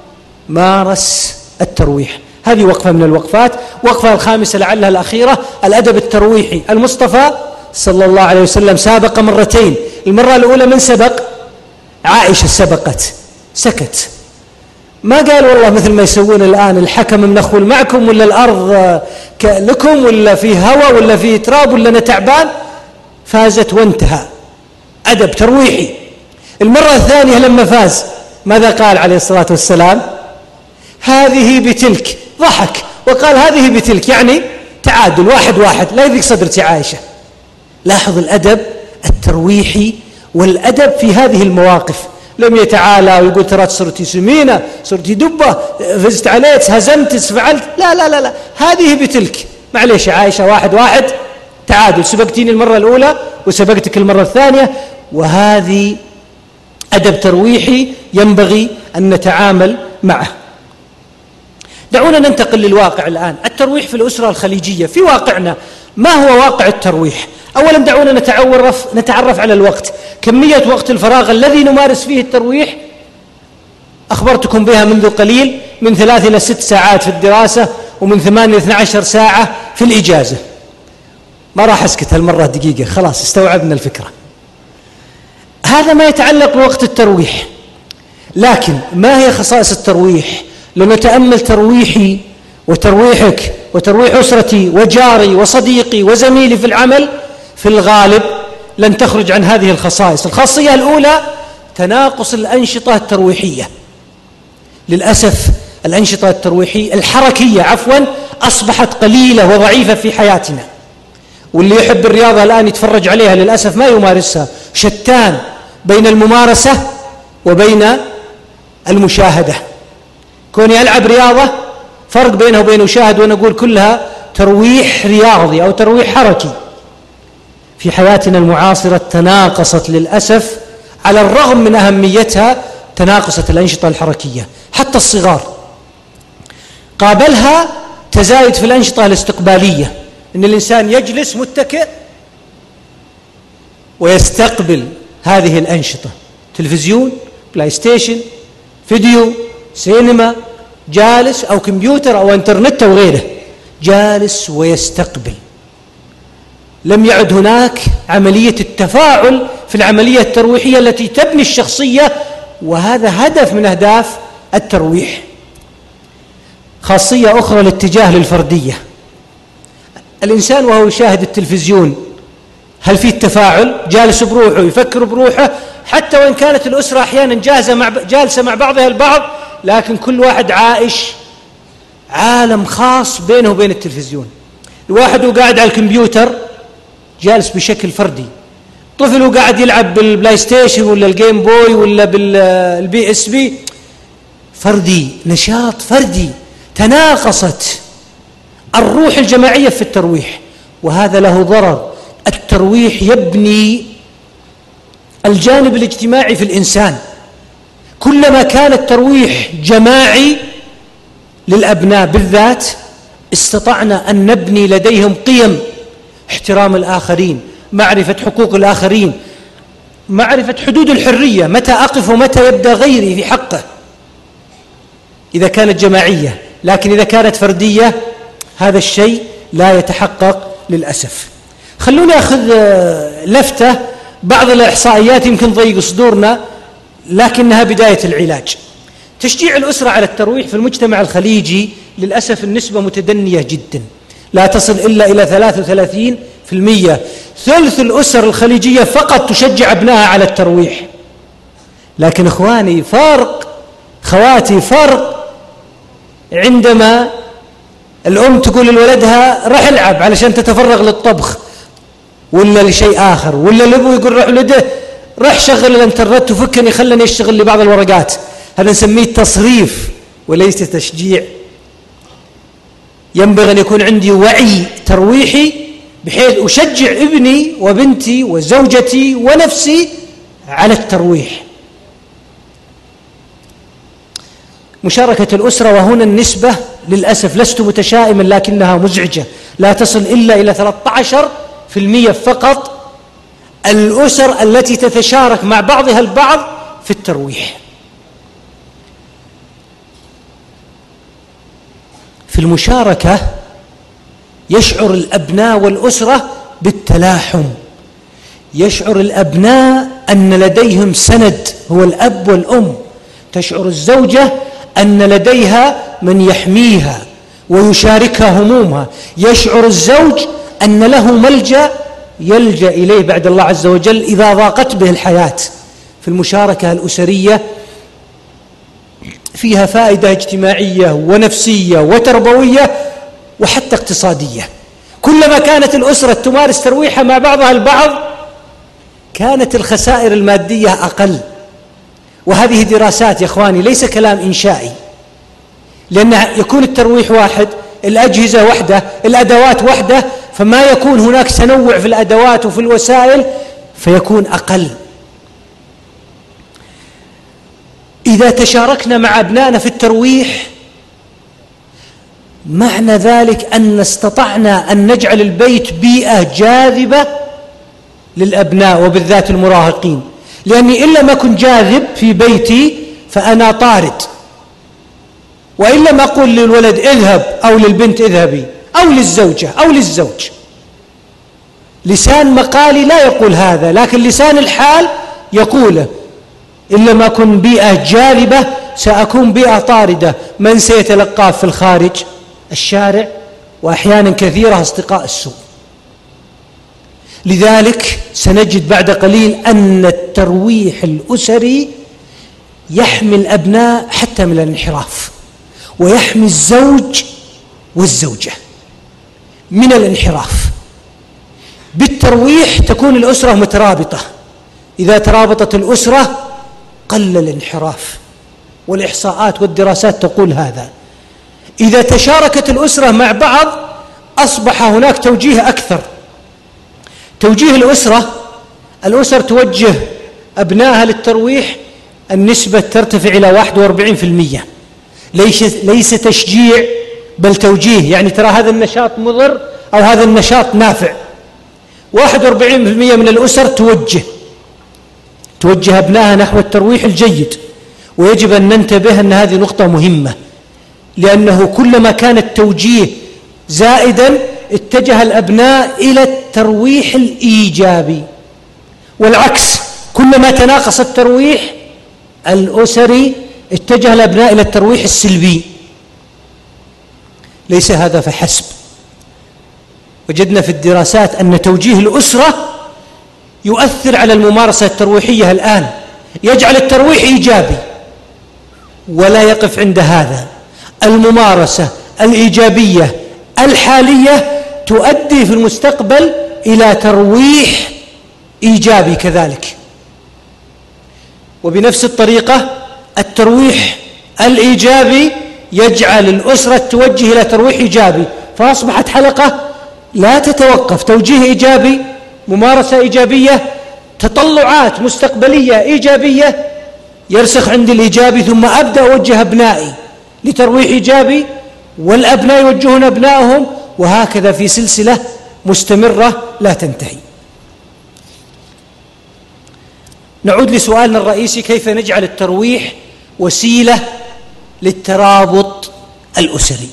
مارس الترويح. هذه وقفة من الوقفات. وقفة الخامسة لعلها الأخيرة، الأدب الترويحي. المصطفى صلى الله عليه وسلم سابق مرتين. المرة الأولى من سبق؟ عائشة سبقت، سكت، ما قال والله مثل ما يسوون الآن الحكم منخول معكم، ولا الأرض لكم، ولا في هواء، ولا في تراب، ولا أنا تعبان. فازت وانتهى، أدب ترويحي. المرة الثانية لما فاز ماذا قال عليه الصلاة والسلام؟ هذه بتلك، ضحك وقال هذه بتلك، يعني تعادل، 1-1، لا يضيق صدرتي عائشة. لاحظ الأدب الترويحي والأدب في هذه المواقف. لم يتعالى ويقول ترى صرتي سمينة، صرتي دبة، فزت عليك، هزمت، فعلت، لا لا لا لا، هذه بتلك، معليش يا عائشة، 1-1 تعادل، سبقتيني المرة الأولى وسبقتك المرة الثانية. وهذه أدب ترويحي ينبغي أن نتعامل معه. دعونا ننتقل للواقع الآن. الترويح في الأسرة الخليجية في واقعنا، ما هو واقع الترويح؟ أولا دعونا نتعرف على الوقت، كمية وقت الفراغ الذي نمارس فيه الترويح. أخبرتكم بها منذ قليل، من 3 إلى 6 ساعات في الدراسة، ومن 8 إلى 12 ساعة في الإجازة. ما راح أسكت هالمرة دقيقة، خلاص استوعبنا الفكرة. هذا ما يتعلق بوقت الترويح. لكن ما هي خصائص الترويح؟ لنتأمل ترويحي وترويحك وترويح أسرتي وجاري وصديقي وزميلي في العمل، في الغالب لن تخرج عن هذه الخصائص. الخاصية الأولى تناقص الأنشطة الترويحية. للأسف الأنشطة الترويحية الحركية أصبحت قليلة وضعيفة في حياتنا، واللي يحب الرياضة الآن يتفرج عليها للأسف ما يمارسها. شتان بين الممارسة وبين المشاهدة. كوني ألعب رياضة فرق بينها وبين أشاهد، وأنا أقول كلها ترويح رياضي أو ترويح حركي. في حياتنا المعاصرة تناقصت للأسف على الرغم من أهميتها، تناقصت الأنشطة الحركية حتى الصغار. قابلها تزايد في الأنشطة الاستقبالية، إن الإنسان يجلس متكئ ويستقبل هذه الأنشطة، تلفزيون، بلاي ستيشن، فيديو، سينما، جالس أو كمبيوتر أو انترنت أو غيره، جالس ويستقبل. لم يعد هناك عملية التفاعل في العملية الترويحية التي تبني الشخصية، وهذا هدف من أهداف الترويح. خاصية أخرى الاتجاه للفردية. الإنسان وهو يشاهد التلفزيون هل فيه التفاعل؟ جالس بروحه يفكر بروحه، حتى وإن كانت الأسرة أحيانا جالسة مع بعضها البعض، لكن كل واحد عائش عالم خاص بينه وبين التلفزيون. الواحد وقاعد على الكمبيوتر جالس بشكل فردي، طفل وقاعد يلعب بالبلاي ستيشن ولا الجيم بوي ولا بالبي اس بي، فردي، نشاط فردي. تناقصت الروح الجماعية في الترويح، وهذا له ضرر. الترويح يبني الجانب الاجتماعي في الإنسان. كلما كان الترويح جماعي للأبناء بالذات، استطعنا أن نبني لديهم قيم: احترام الآخرين، معرفة حقوق الآخرين، معرفة حدود الحرية، متى أقف ومتى يبدأ غيري في حقه، إذا كانت جماعية. لكن إذا كانت فردية هذا الشيء لا يتحقق للأسف. خلوني أخذ لفتة، بعض الإحصائيات يمكن ضيق صدورنا لكنها بداية العلاج. تشجيع الأسرة على الترويح في المجتمع الخليجي للأسف النسبة متدنية جدا، لا تصل إلا إلى 33%. ثلث الأسر الخليجية فقط تشجع أبنائها على الترويح. لكن إخواني، خواتي، فرق عندما الأم تقول لولدها رح العب علشان تتفرغ للطبخ ولا لشيء آخر، ولا الأبو يقول رح ولده رح شغل الانترنت وفكني خلني أشتغل لبعض الورقات. هذا نسميه تصريف وليس تشجيع. ينبغي أن يكون عندي وعي ترويحي بحيث أشجع ابني وبنتي وزوجتي ونفسي على الترويح. مشاركة الأسرة، وهنا النسبة للأسف لست متشائما لكنها مزعجة، لا تصل إلا إلى 13% فقط الأسر التي تتشارك مع بعضها البعض في الترويح. في المشاركة يشعر الأبناء والأسرة بالتلاحم، يشعر الأبناء أن لديهم سند هو الأب والأم، تشعر الزوجة أن لديها من يحميها ويشاركها همومها، يشعر الزوج أن له ملجأ يلجأ إليه بعد الله عز وجل إذا ضاقت به الحياة. في المشاركة الأسرية فيها فائدة اجتماعية ونفسية وتربوية وحتى اقتصادية. كلما كانت الأسرة تمارس ترويحها مع بعضها البعض كانت الخسائر المادية أقل. وهذه دراسات يا إخواني، ليس كلام إنشائي، لأن يكون الترويح واحد، الأجهزة واحدة، الأدوات واحدة، فما يكون هناك تنوع في الأدوات وفي الوسائل فيكون أقل. إذا تشاركنا مع أبنائنا في الترويح معنى ذلك أن استطعنا أن نجعل البيت بيئة جاذبة للأبناء وبالذات المراهقين. لأني إن لم أكن جاذب في بيتي فأنا طارد، وإن لم أقول للولد اذهب أو للبنت اذهبي أو للزوجة أو للزوج، لسان مقالي لا يقول هذا، لكن لسان الحال يقوله. إن لم أكن بيئة جاذبة سأكون بيئة طاردة. من سيتلقاه في الخارج؟ الشارع، وأحيانا كثيرة أصدقاء السوء. لذلك سنجد بعد قليل أن الترويح الأسري يحمي الأبناء حتى من الانحراف، ويحمي الزوج والزوجة من الانحراف. بالترويح تكون الأسرة مترابطة. إذا ترابطت الأسرة قل الانحراف، والإحصاءات والدراسات تقول هذا. إذا تشاركت الأسرة مع بعض أصبح هناك توجيه أكثر. توجيه الأسر توجه أبنائها للترويح، النسبة ترتفع إلى 41%. ليس تشجيع بل توجيه، يعني ترى هذا النشاط مضر أو هذا النشاط نافع. 41% من الأسر توجه أبنائها نحو الترويح الجيد. ويجب أن ننتبه أن هذه نقطة مهمة، لأنه كلما كان التوجيه زائدا اتجه الأبناء إلى الترويح الإيجابي، والعكس كلما تناقص الترويح الأسري اتجه الأبناء إلى الترويح السلبي. ليس هذا فحسب. وجدنا في الدراسات أن توجيه الأسرة يؤثر على الممارسة الترويحية الآن، يجعل الترويح إيجابي. ولا يقف عند هذا، الممارسة الإيجابية الحالية تؤدي في المستقبل إلى ترويح إيجابي كذلك. وبنفس الطريقة الترويح الإيجابي يجعل الأسرة توجه إلى ترويح إيجابي، فأصبحت حلقة لا تتوقف. توجيه إيجابي، ممارسة إيجابية، تطلعات مستقبلية إيجابية، يرسخ عندي الإيجابي، ثم أبدأ أوجه أبنائي لترويح إيجابي، والأبناء يوجهون أبنائهم، وهكذا في سلسلة مستمرة لا تنتهي. نعود لسؤالنا الرئيسي: كيف نجعل الترويح وسيلة للترابط الأسري؟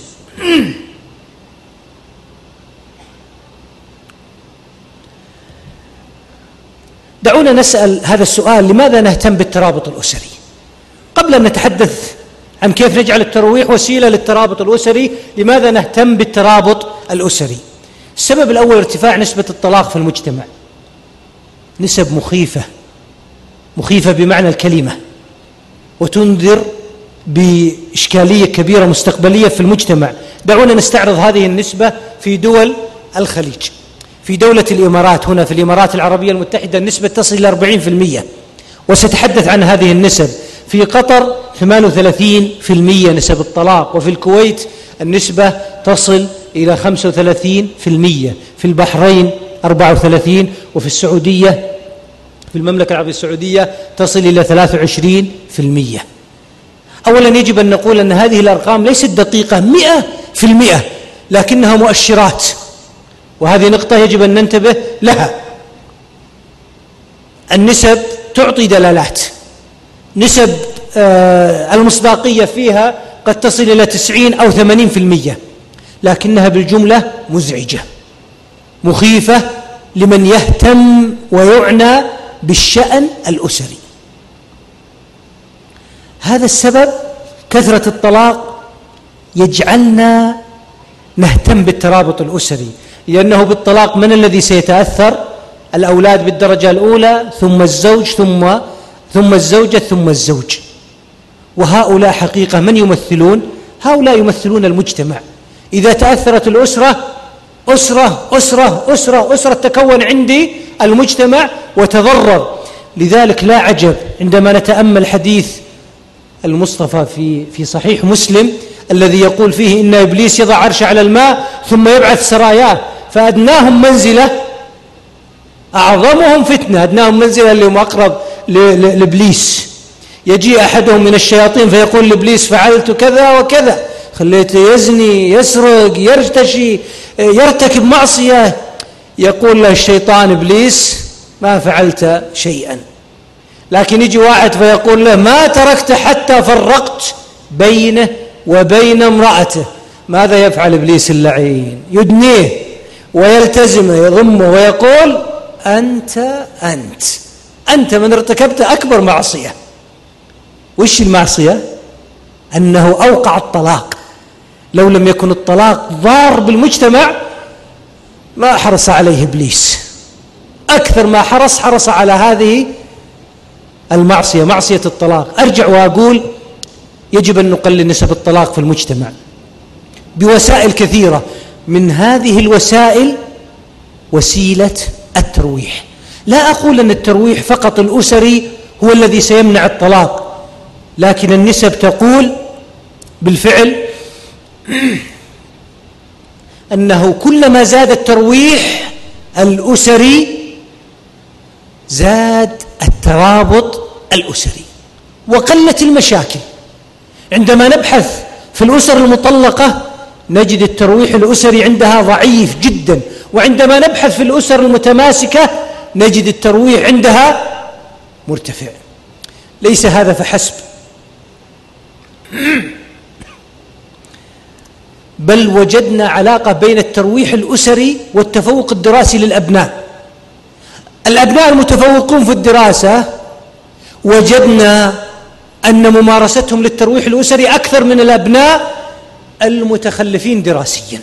دعونا نسأل هذا السؤال: لماذا نهتم بالترابط الأسري؟ قبل أن نتحدث عن كيف نجعل الترويح وسيلة للترابط الأسري، لماذا نهتم بالترابط الأسري؟ السبب الأول ارتفاع نسبة الطلاق في المجتمع. نسب مخيفة بمعنى الكلمة، وتنذر بإشكالية كبيرة مستقبلية في المجتمع. دعونا نستعرض هذه النسبة في دول الخليج. في دولة الإمارات، هنا في الإمارات العربية المتحدة، النسبة تصل إلى 40%، وستحدث عن هذه النسب. في قطر 38% نسب الطلاق، وفي الكويت النسبة تصل إلى 35%، في البحرين 34%، وفي السعودية، في المملكة العربية السعودية تصل إلى 23%. أولا يجب أن نقول أن هذه الأرقام ليست دقيقة 100%، لكنها مؤشرات، وهذه نقطة يجب أن ننتبه لها. النسب تعطي دلالات، نسب المصداقية فيها قد تصل إلى 90 أو 80%، لكنها بالجملة مزعجة مخيفة لمن يهتم ويعنى بالشأن الأسري. هذا السبب، كثرة الطلاق، يجعلنا نهتم بالترابط الأسري، لأنه بالطلاق من الذي سيتأثر؟ الأولاد بالدرجة الأولى، ثم الزوج، ثم الزوجة، ثم الزوج. وهؤلاء حقيقة من يمثلون؟ هؤلاء يمثلون المجتمع. إذا تأثرت الأسرة، أسرة تكون عندي المجتمع وتضرر. لذلك لا عجب عندما نتأمل حديث المصطفى في صحيح مسلم الذي يقول فيه: إن إبليس يضع عرشه على الماء ثم يبعث سراياه، فأدناهم منزلة أعظمهم فتنة. أدناهم منزلة اللي هم أقرب لإبليس. يجي أحدهم من الشياطين فيقول لإبليس: فعلت كذا وكذا، خليته يزني، يسرق، يرتشي، يرتكب معصية. يقول له الشيطان: إبليس ما فعلت شيئا. لكن يجي واحد فيقول له: ما تركت حتى فرقت بينه وبين امرأته. ماذا يفعل إبليس اللعين؟ يدنيه ويلتزمه، يضمه ويقول: أنت من ارتكبت أكبر معصية. وش المعصية؟ أنه أوقع الطلاق. لو لم يكن الطلاق ضار بالمجتمع ما حرص عليه إبليس، أكثر ما حرص على هذه المعصية، معصية الطلاق. أرجع وأقول: يجب أن نقلل نسب الطلاق في المجتمع بوسائل كثيرة. من هذه الوسائل وسيلة الترويح. لا أقول أن الترويح فقط الأسري هو الذي سيمنع الطلاق، لكن النسب تقول بالفعل أنه كلما زاد الترويح الأسري زاد الترابط الأسري وقلت المشاكل. عندما نبحث في الأسر المطلقة نجد الترويح الأسري عندها ضعيف جدا، وعندما نبحث في الأسر المتماسكة نجد الترويح عندها مرتفع. ليس هذا فحسب، بل وجدنا علاقة بين الترويح الأسري والتفوق الدراسي للأبناء. الأبناء المتفوقون في الدراسة وجدنا أن ممارستهم للترويح الأسري أكثر من الأبناء المتخلفين دراسيا.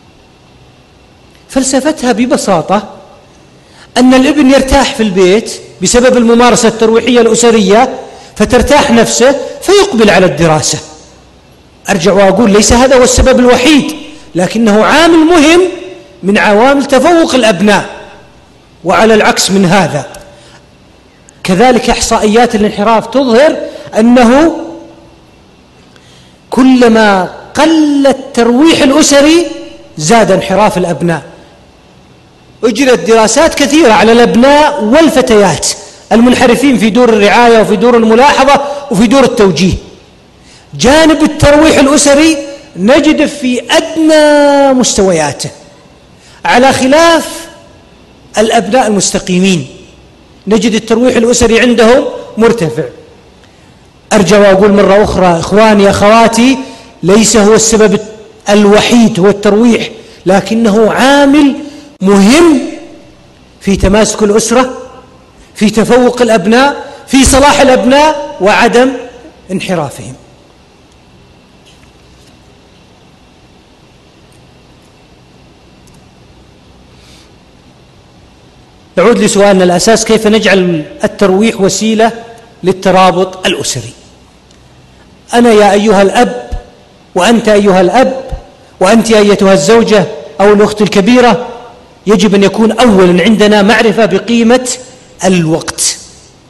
فلسفتها ببساطة أن الابن يرتاح في البيت بسبب الممارسة الترويحية الأسرية، فترتاح نفسه فيقبل على الدراسة. أرجع وأقول ليس هذا هو السبب الوحيد، لكنه عامل مهم من عوامل تفوق الأبناء. وعلى العكس من هذا كذلك إحصائيات الانحراف تظهر أنه كلما قل الترويح الأسري زاد انحراف الأبناء. أجرت دراسات كثيرة على الأبناء والفتيات المنحرفين في دور الرعاية وفي دور الملاحظة وفي دور التوجيه. جانب الترويح الأسري نجد في أدنى مستوياته، على خلاف الأبناء المستقيمين نجد الترويح الأسري عندهم مرتفع. أرجع وأقول مرة أخرى إخواني أخواتي، ليس هو السبب الوحيد هو الترويح، لكنه عامل مهم في تماسك الأسرة، في تفوق الأبناء، في صلاح الأبناء وعدم انحرافهم. نعود لسؤالنا الأساس: كيف نجعل الترويح وسيلة للترابط الأسري؟ أنا يا أيها الأب، وأنت أيها الأب، وأنت أيتها الزوجة أو الأخت الكبيرة، يجب أن يكون أولا عندنا معرفة بقيمة الوقت.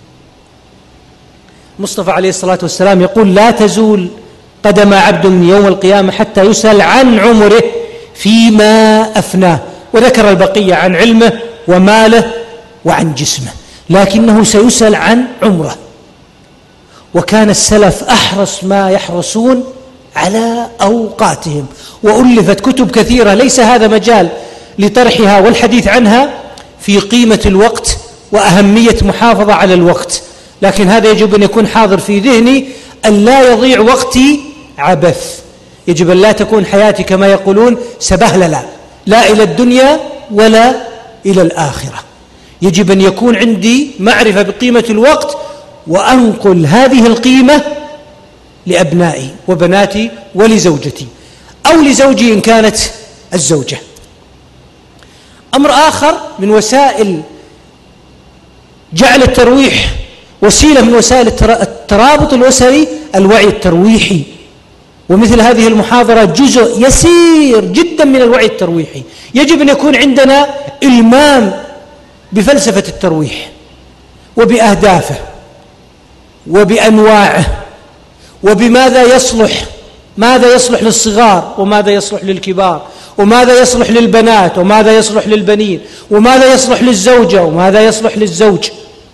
مصطفى عليه الصلاة والسلام يقول: لا تزول قدم عبد من يوم القيامة حتى يسأل عن عمره فيما أفناه، وذكر البقية عن علمه وماله وعن جسمه، لكنه سيسأل عن عمره. وكان السلف أحرص ما يحرصون على أوقاتهم، وألفت كتب كثيرة ليس هذا مجال لطرحها والحديث عنها في قيمة الوقت وأهمية محافظة على الوقت، لكن هذا يجب أن يكون حاضر في ذهني، أن لا يضيع وقتي عبث. يجب أن لا تكون حياتي كما يقولون سبهللة، لا إلى الدنيا ولا إلى الآخرة. يجب أن يكون عندي معرفة بقيمة الوقت، وأنقل هذه القيمة لأبنائي وبناتي ولزوجتي أو لزوجي إن كانت الزوجة. أمر آخر من وسائل جعل الترويح وسيلة من وسائل الترابط الأسري الوعي الترويحي، ومثل هذه المحاضرة جزء يسير جدا من الوعي الترويحي. يجب أن يكون عندنا إلمام بفلسفة الترويح وبأهدافه وبأنواعه وبماذا يصلح، ماذا يصلح للصغار وماذا يصلح للكبار، وماذا يصلح للبنات وماذا يصلح للبنين، وماذا يصلح للزوجة وماذا يصلح للزوج،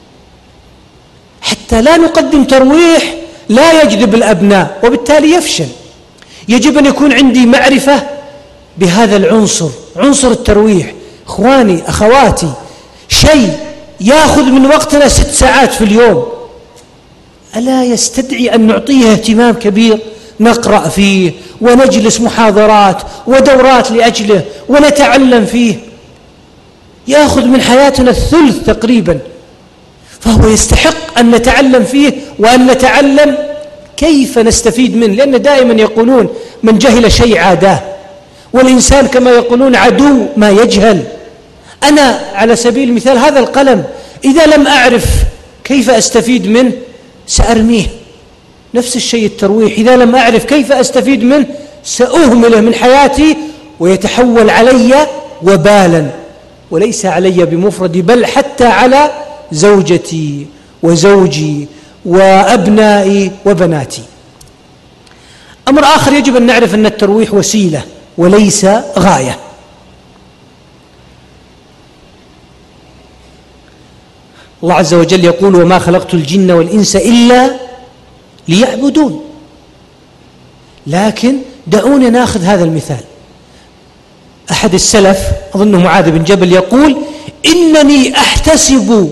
حتى لا نقدم ترويح لا يجذب الأبناء وبالتالي يفشل. يجب أن يكون عندي معرفة بهذا العنصر، عنصر الترويح. إخواني أخواتي، شيء يأخذ من وقتنا 6 ساعات في اليوم ألا يستدعي أن نعطيه اهتمام كبير، نقرأ فيه ونجلس محاضرات ودورات لأجله ونتعلم فيه؟ يأخذ من حياتنا الثلث تقريبا، فهو يستحق أن نتعلم فيه وأن نتعلم كيف نستفيد منه، لأن دائما يقولون من جهل شيء عاداه، والإنسان كما يقولون عدو ما يجهل. أنا على سبيل المثال هذا القلم إذا لم أعرف كيف أستفيد منه سأرميه. نفس الشيء الترويح، إذا لم أعرف كيف أستفيد منه سأهمله من حياتي ويتحول علي وبالا. وليس علي بمفردي، بل حتى على زوجتي وزوجي وأبنائي وبناتي. أمر آخر يجب أن نعرف أن الترويح وسيلة وليس غاية. الله عز وجل يقول: وما خلقت الجن والإنس إلا ليعبدون. لكن دعونا ناخذ هذا المثال. أحد السلف أظنه معاذ بن جبل يقول: إنني أحتسب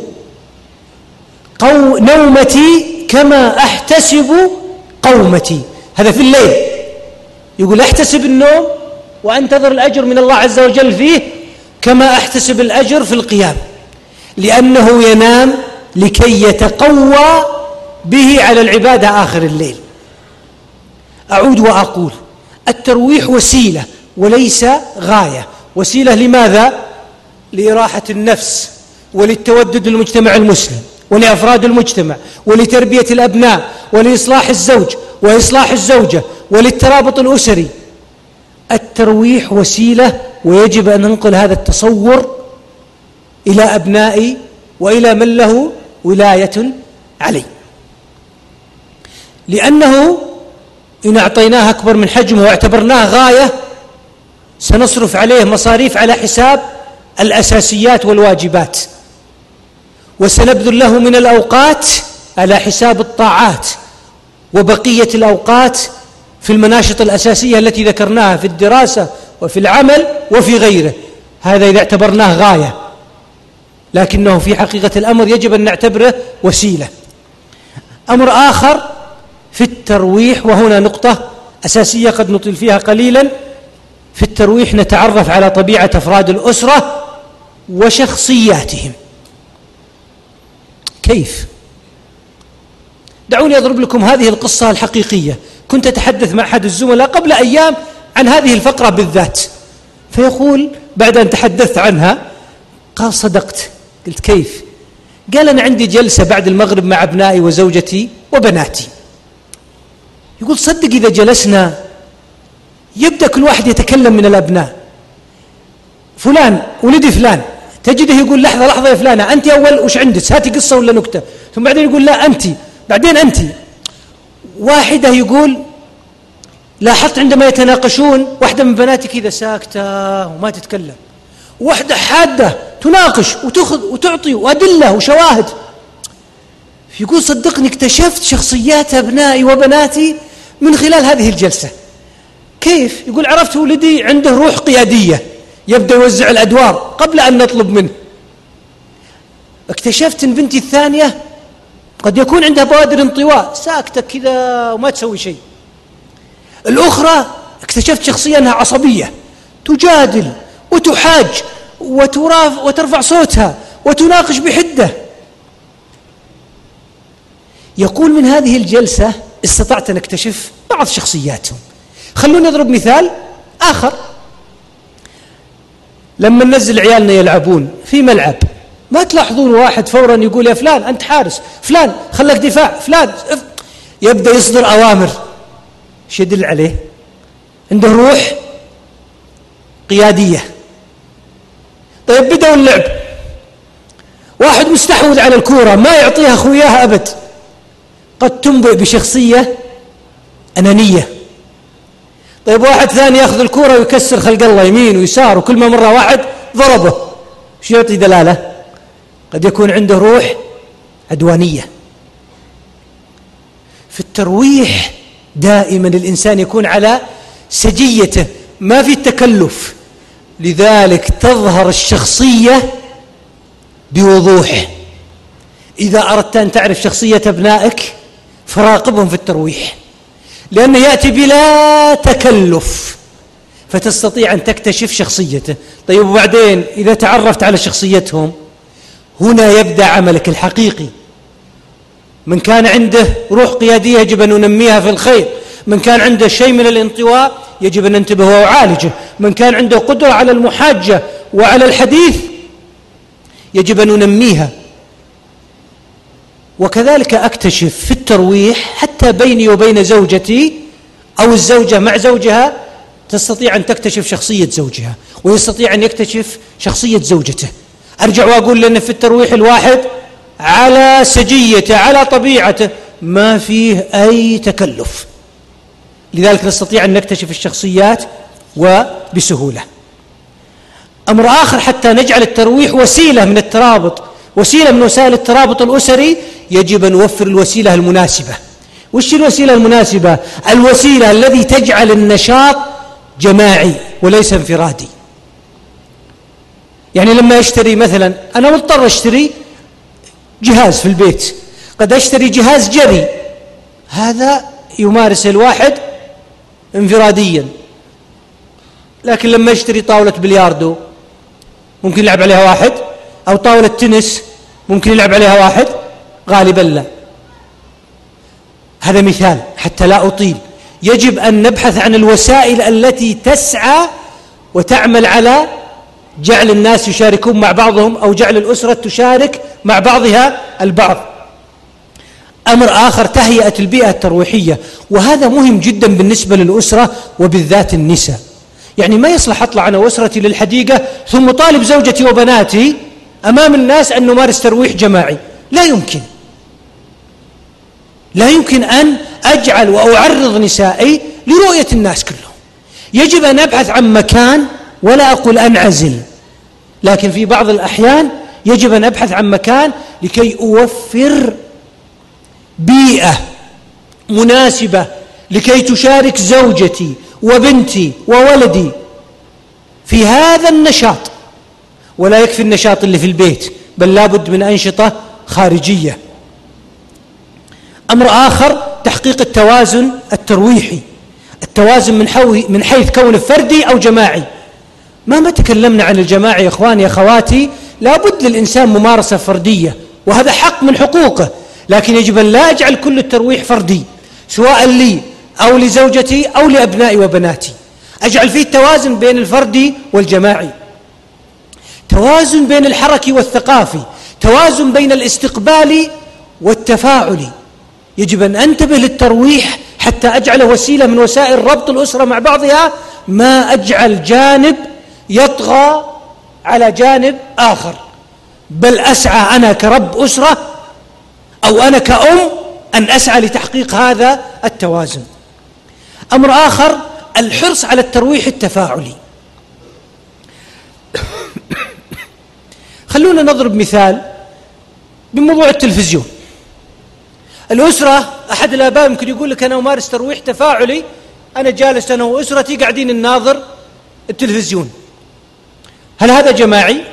نومتي كما أحتسب قومتي. هذا في الليل، يقول أحتسب النوم وأنتظر الأجر من الله عز وجل فيه كما أحتسب الأجر في القيام، لأنه ينام لكي يتقوى به على العبادة آخر الليل. أعود وأقول: الترويح وسيلة وليس غاية. وسيلة لماذا؟ لإراحة النفس، وللتودد للمجتمع المسلم، ولأفراد المجتمع، ولتربية الأبناء، ولإصلاح الزوج وإصلاح الزوجة، وللترابط الأسري. الترويح وسيلة، ويجب أن ننقل هذا التصور إلى أبنائي وإلى من له ولاية علي، لأنه إن أعطيناه أكبر من حجمه واعتبرناه غاية سنصرف عليه مصاريف على حساب الأساسيات والواجبات، وسنبذل له من الأوقات على حساب الطاعات، وبقية الأوقات في المناشط الأساسية التي ذكرناها في الدراسة وفي العمل وفي غيره. هذا إذا اعتبرناه غاية، لكنه في حقيقة الأمر يجب أن نعتبره وسيلة. أمر آخر في الترويح، وهنا نقطة أساسية قد نطيل فيها قليلا. في الترويح نتعرف على طبيعة أفراد الأسرة وشخصياتهم. كيف؟ دعوني أضرب لكم هذه القصة الحقيقية. كنت أتحدث مع أحد الزملاء قبل أيام عن هذه الفقرة بالذات، فيقول بعد أن تحدثت عنها قال: صدقت. قلت: كيف؟ قال: أنا عندي جلسة بعد المغرب مع أبنائي وزوجتي وبناتي. يقول: صدق إذا جلسنا يبدأ كل واحد يتكلم من الأبناء. فلان ولدي فلان، تجده يقول: لحظة لحظة يا فلانة، أنت أول وش عندك؟ هاتي قصة ولا نكتة. ثم بعدين يقول: لا أنت، بعدين أنت. واحدة يقول: لاحظت عندما يتناقشون واحدة من بناتي كذا ساكتة وما تتكلم، واحدة حادة تناقش وتأخذ وتعطي وأدلة وشواهد. يقول: صدقني اكتشفت شخصيات أبنائي وبناتي من خلال هذه الجلسة. كيف؟ يقول: عرفت ولدي عنده روح قيادية، يبدأ يوزع الأدوار قبل أن نطلب منه. اكتشفت أن بنتي الثانية قد يكون عندها بوادر انطواء، ساكتة كذا وما تسوي شيء. الأخرى اكتشفت شخصية أنها عصبية، تجادل وتحاج وترفع صوتها وتناقش بحدة. يقول: من هذه الجلسة استطعت أن أكتشف بعض شخصياتهم. خلونا نضرب مثال آخر. لما ننزل عيالنا يلعبون في ملعب، ما تلاحظون واحد فورا يقول: يا فلان أنت حارس، فلان خلك دفاع، فلان يبدأ يصدر أوامر. ايش يدل عليه؟ عنده روح قيادية. طيب بدأوا اللعب، واحد مستحوذ على الكورة ما يعطيها خوياها أبد، قد تنبئ بشخصية أنانية. طيب واحد ثاني يأخذ الكورة ويكسر خلق الله يمين ويسار، وكل ما مرة واحد ضربه، شو يعطي دلالة؟ قد يكون عنده روح عدوانية. في الترويح دائما الإنسان يكون على سجيته، ما في تكلف، لذلك تظهر الشخصية بوضوح. إذا أردت أن تعرف شخصية أبنائك فراقبهم في الترويح، لأنه يأتي بلا تكلف فتستطيع أن تكتشف شخصيته. طيب وبعدين إذا تعرفت على شخصيتهم، هنا يبدأ عملك الحقيقي. من كان عنده روح قيادية يجب أن ننميها في الخير، من كان عنده شيء من الانطواء يجب أن ننتبه وعالجه، من كان عنده قدرة على المحاجة وعلى الحديث يجب أن ننميها. وكذلك أكتشف في الترويح حتى بيني وبين زوجتي، أو الزوجة مع زوجها تستطيع أن تكتشف شخصية زوجها. ويستطيع أن يكتشف شخصية زوجته. أرجع وأقول لأن في الترويح الواحد على سجيته على طبيعته ما فيه أي تكلف، لذلك نستطيع أن نكتشف الشخصيات وبسهولة. أمر آخر، حتى نجعل الترويح وسيلة من الترابط، وسيلة من وسائل الترابط الأسري، يجب أن نوفر الوسيلة المناسبة. وش الوسيلة المناسبة؟ الوسيلة التي تجعل النشاط جماعي وليس انفرادي. يعني لما أشتري مثلا، أنا مضطر أشتري جهاز في البيت، قد أشتري جهاز جري، هذا يمارس الواحد انفراديا. لكن لما أشتري طاولة بلياردو ممكن يلعب عليها واحد، أو طاولة تنس ممكن يلعب عليها واحد، غالبا لا. هذا مثال حتى لا أطيل. يجب أن نبحث عن الوسائل التي تسعى وتعمل على جعل الناس يشاركون مع بعضهم، أو جعل الأسرة تشارك مع بعضها البعض. أمر آخر، تهيئة البيئة الترويحية، وهذا مهم جدا بالنسبة للأسرة وبالذات النساء. يعني ما يصلح أطلع أنا وأسرتي للحديقة ثم طالب زوجتي وبناتي أمام الناس أن نمارس ترويح جماعي، لا يمكن. لا يمكن أن أجعل وأعرض نسائي لرؤية الناس كلهم. يجب أن أبحث عن مكان، ولا أقول أنعزل، لكن في بعض الأحيان يجب أن أبحث عن مكان لكي أوفر بيئة مناسبة لكي تشارك زوجتي وبنتي وولدي في هذا النشاط. ولا يكفي النشاط اللي في البيت، بل لابد من أنشطة خارجية. أمر آخر، تحقيق التوازن الترويحي، التوازن من حيث كونه فردي أو جماعي. ما تكلمنا عن الجماعي يا إخواني يا أخواتي، لابد للإنسان ممارسة فردية، وهذا حق من حقوقه، لكن يجب أن لا أجعل كل الترويح فردي، سواء لي أو لزوجتي أو لأبنائي وبناتي. أجعل فيه التوازن بين الفردي والجماعي، توازن بين الحركي والثقافي، توازن بين الاستقبالي والتفاعلي. يجب أن أنتبه للترويح حتى أجعله وسيلة من وسائل ربط الأسرة مع بعضها، ما أجعل جانب يطغى على جانب آخر، بل أسعى أنا كرب أسرة أو أنا كأم أن أسعى لتحقيق هذا التوازن. أمر آخر، الحرص على الترويح التفاعلي. خلونا نضرب مثال بموضوع التلفزيون. الأسرة، أحد الآباء يمكن يقول لك أنا أمارس ترويح تفاعلي، أنا جالس أنا وأسرتي قاعدين نناظر التلفزيون. هل هذا جماعي؟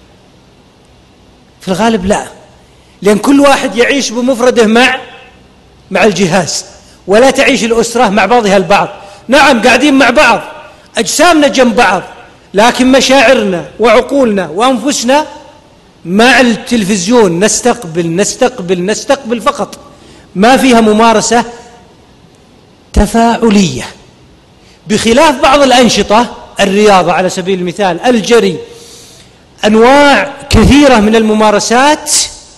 في الغالب لا، لأن كل واحد يعيش بمفرده مع الجهاز، ولا تعيش الأسرة مع بعضها البعض. نعم قاعدين مع بعض، أجسامنا جنب بعض، لكن مشاعرنا وعقولنا وأنفسنا مع التلفزيون، نستقبل فقط، ما فيها ممارسة تفاعلية. بخلاف بعض الأنشطة، الرياضة على سبيل المثال، الجري، أنواع كثيرة من الممارسات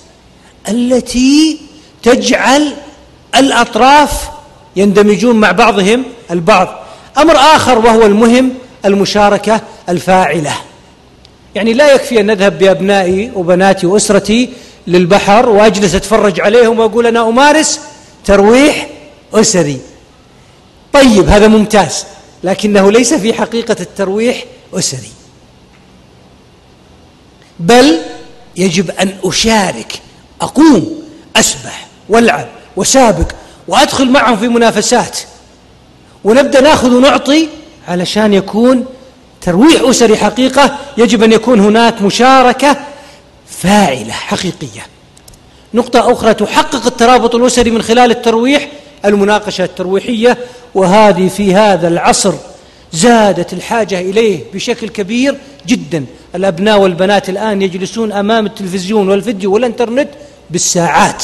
التي تجعل الأطراف يندمجون مع بعضهم البعض. أمر آخر وهو المهم، المشاركة الفاعلة. يعني لا يكفي أن نذهب بأبنائي وبناتي وأسرتي للبحر وأجلس أتفرج عليهم وأقول أنا أمارس ترويح أسري. طيب هذا ممتاز، لكنه ليس في حقيقة الترويح أسري، بل يجب أن أشارك، أقوم أسبح والعب وسابق وأدخل معهم في منافسات، ونبدأ نأخذ ونعطي علشان يكون ترويح أسري حقيقة. يجب أن يكون هناك مشاركة فاعلة حقيقية. نقطة أخرى تحقق الترابط الأسري من خلال الترويح، المناقشة الترويحية، وهذه في هذا العصر زادت الحاجة إليه بشكل كبير جدا. الأبناء والبنات الآن يجلسون أمام التلفزيون والفيديو والإنترنت بالساعات.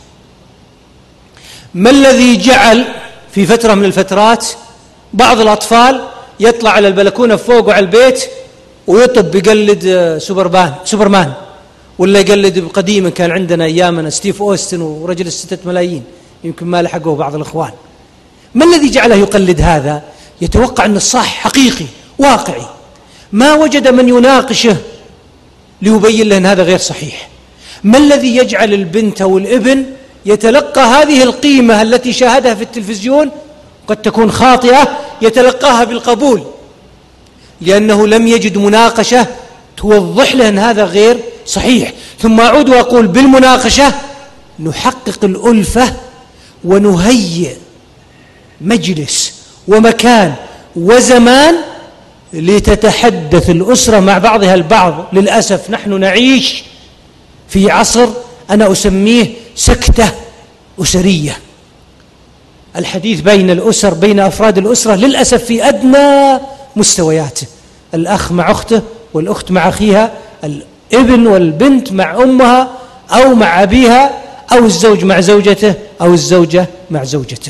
ما الذي جعل في فترة من الفترات بعض الأطفال يطلع على البلكونة فوق على البيت ويطب يقلد سوبرمان، ولا يقلد قديما كان عندنا أيامنا ستيف أوستن ورجل 6 ملايين، يمكن ما لحقوه بعض الإخوان. ما الذي جعله يقلد هذا؟ يتوقع أن الصح حقيقي واقعي. ما وجد من يناقشه ليبين له أن هذا غير صحيح. ما الذي يجعل البنت أو الابن يتلقى هذه القيمة التي شاهدها في التلفزيون قد تكون خاطئة يتلقاها بالقبول؟ لأنه لم يجد مناقشة توضح له أن هذا غير صحيح. ثم أعود وأقول بالمناقشة نحقق الألفة ونهيئ مجلس ومكان وزمان لتتحدث الأسرة مع بعضها البعض. للأسف نحن نعيش في عصر أنا أسميه سكتة أسرية. الحديث بين الأسر بين أفراد الأسرة للأسف في أدنى مستوياته، الأخ مع أخته والأخت مع أخيها، الابن والبنت مع أمها أو مع أبيها، أو الزوج مع زوجته أو الزوجة مع زوجته.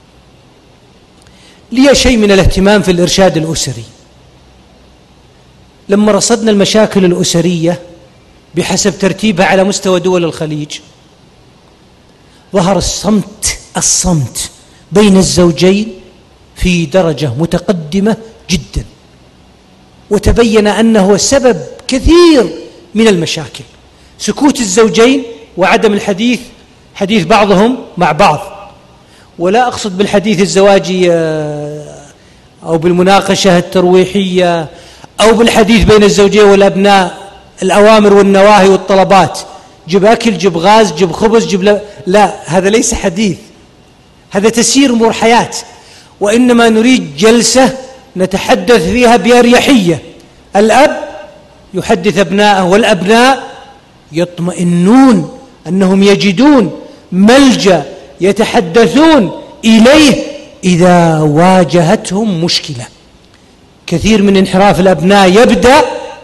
لي شيء من الاهتمام في الإرشاد الأسري. لما رصدنا المشاكل الأسرية بحسب ترتيبها على مستوى دول الخليج ظهر الصمت بين الزوجين في درجة متقدمة جدا، وتبين أنه سبب كثير من المشاكل. سكوت الزوجين وعدم الحديث، حديث بعضهم مع بعض، ولا أقصد بالحديث الزواجي أو بالمناقشة الترويحية أو بالحديث بين الزوجين والأبناء، الأوامر والنواهي والطلبات، جب أكل جب غاز جب خبز جب لا، هذا ليس حديث، هذا تسير أمور حياة. وإنما نريد جلسة نتحدث فيها بأريحية. الأب يحدث أبناءه والأبناء يطمئنون أنهم يجدون ملجأ يتحدثون إليه إذا واجهتهم مشكلة. كثير من انحراف الأبناء يبدأ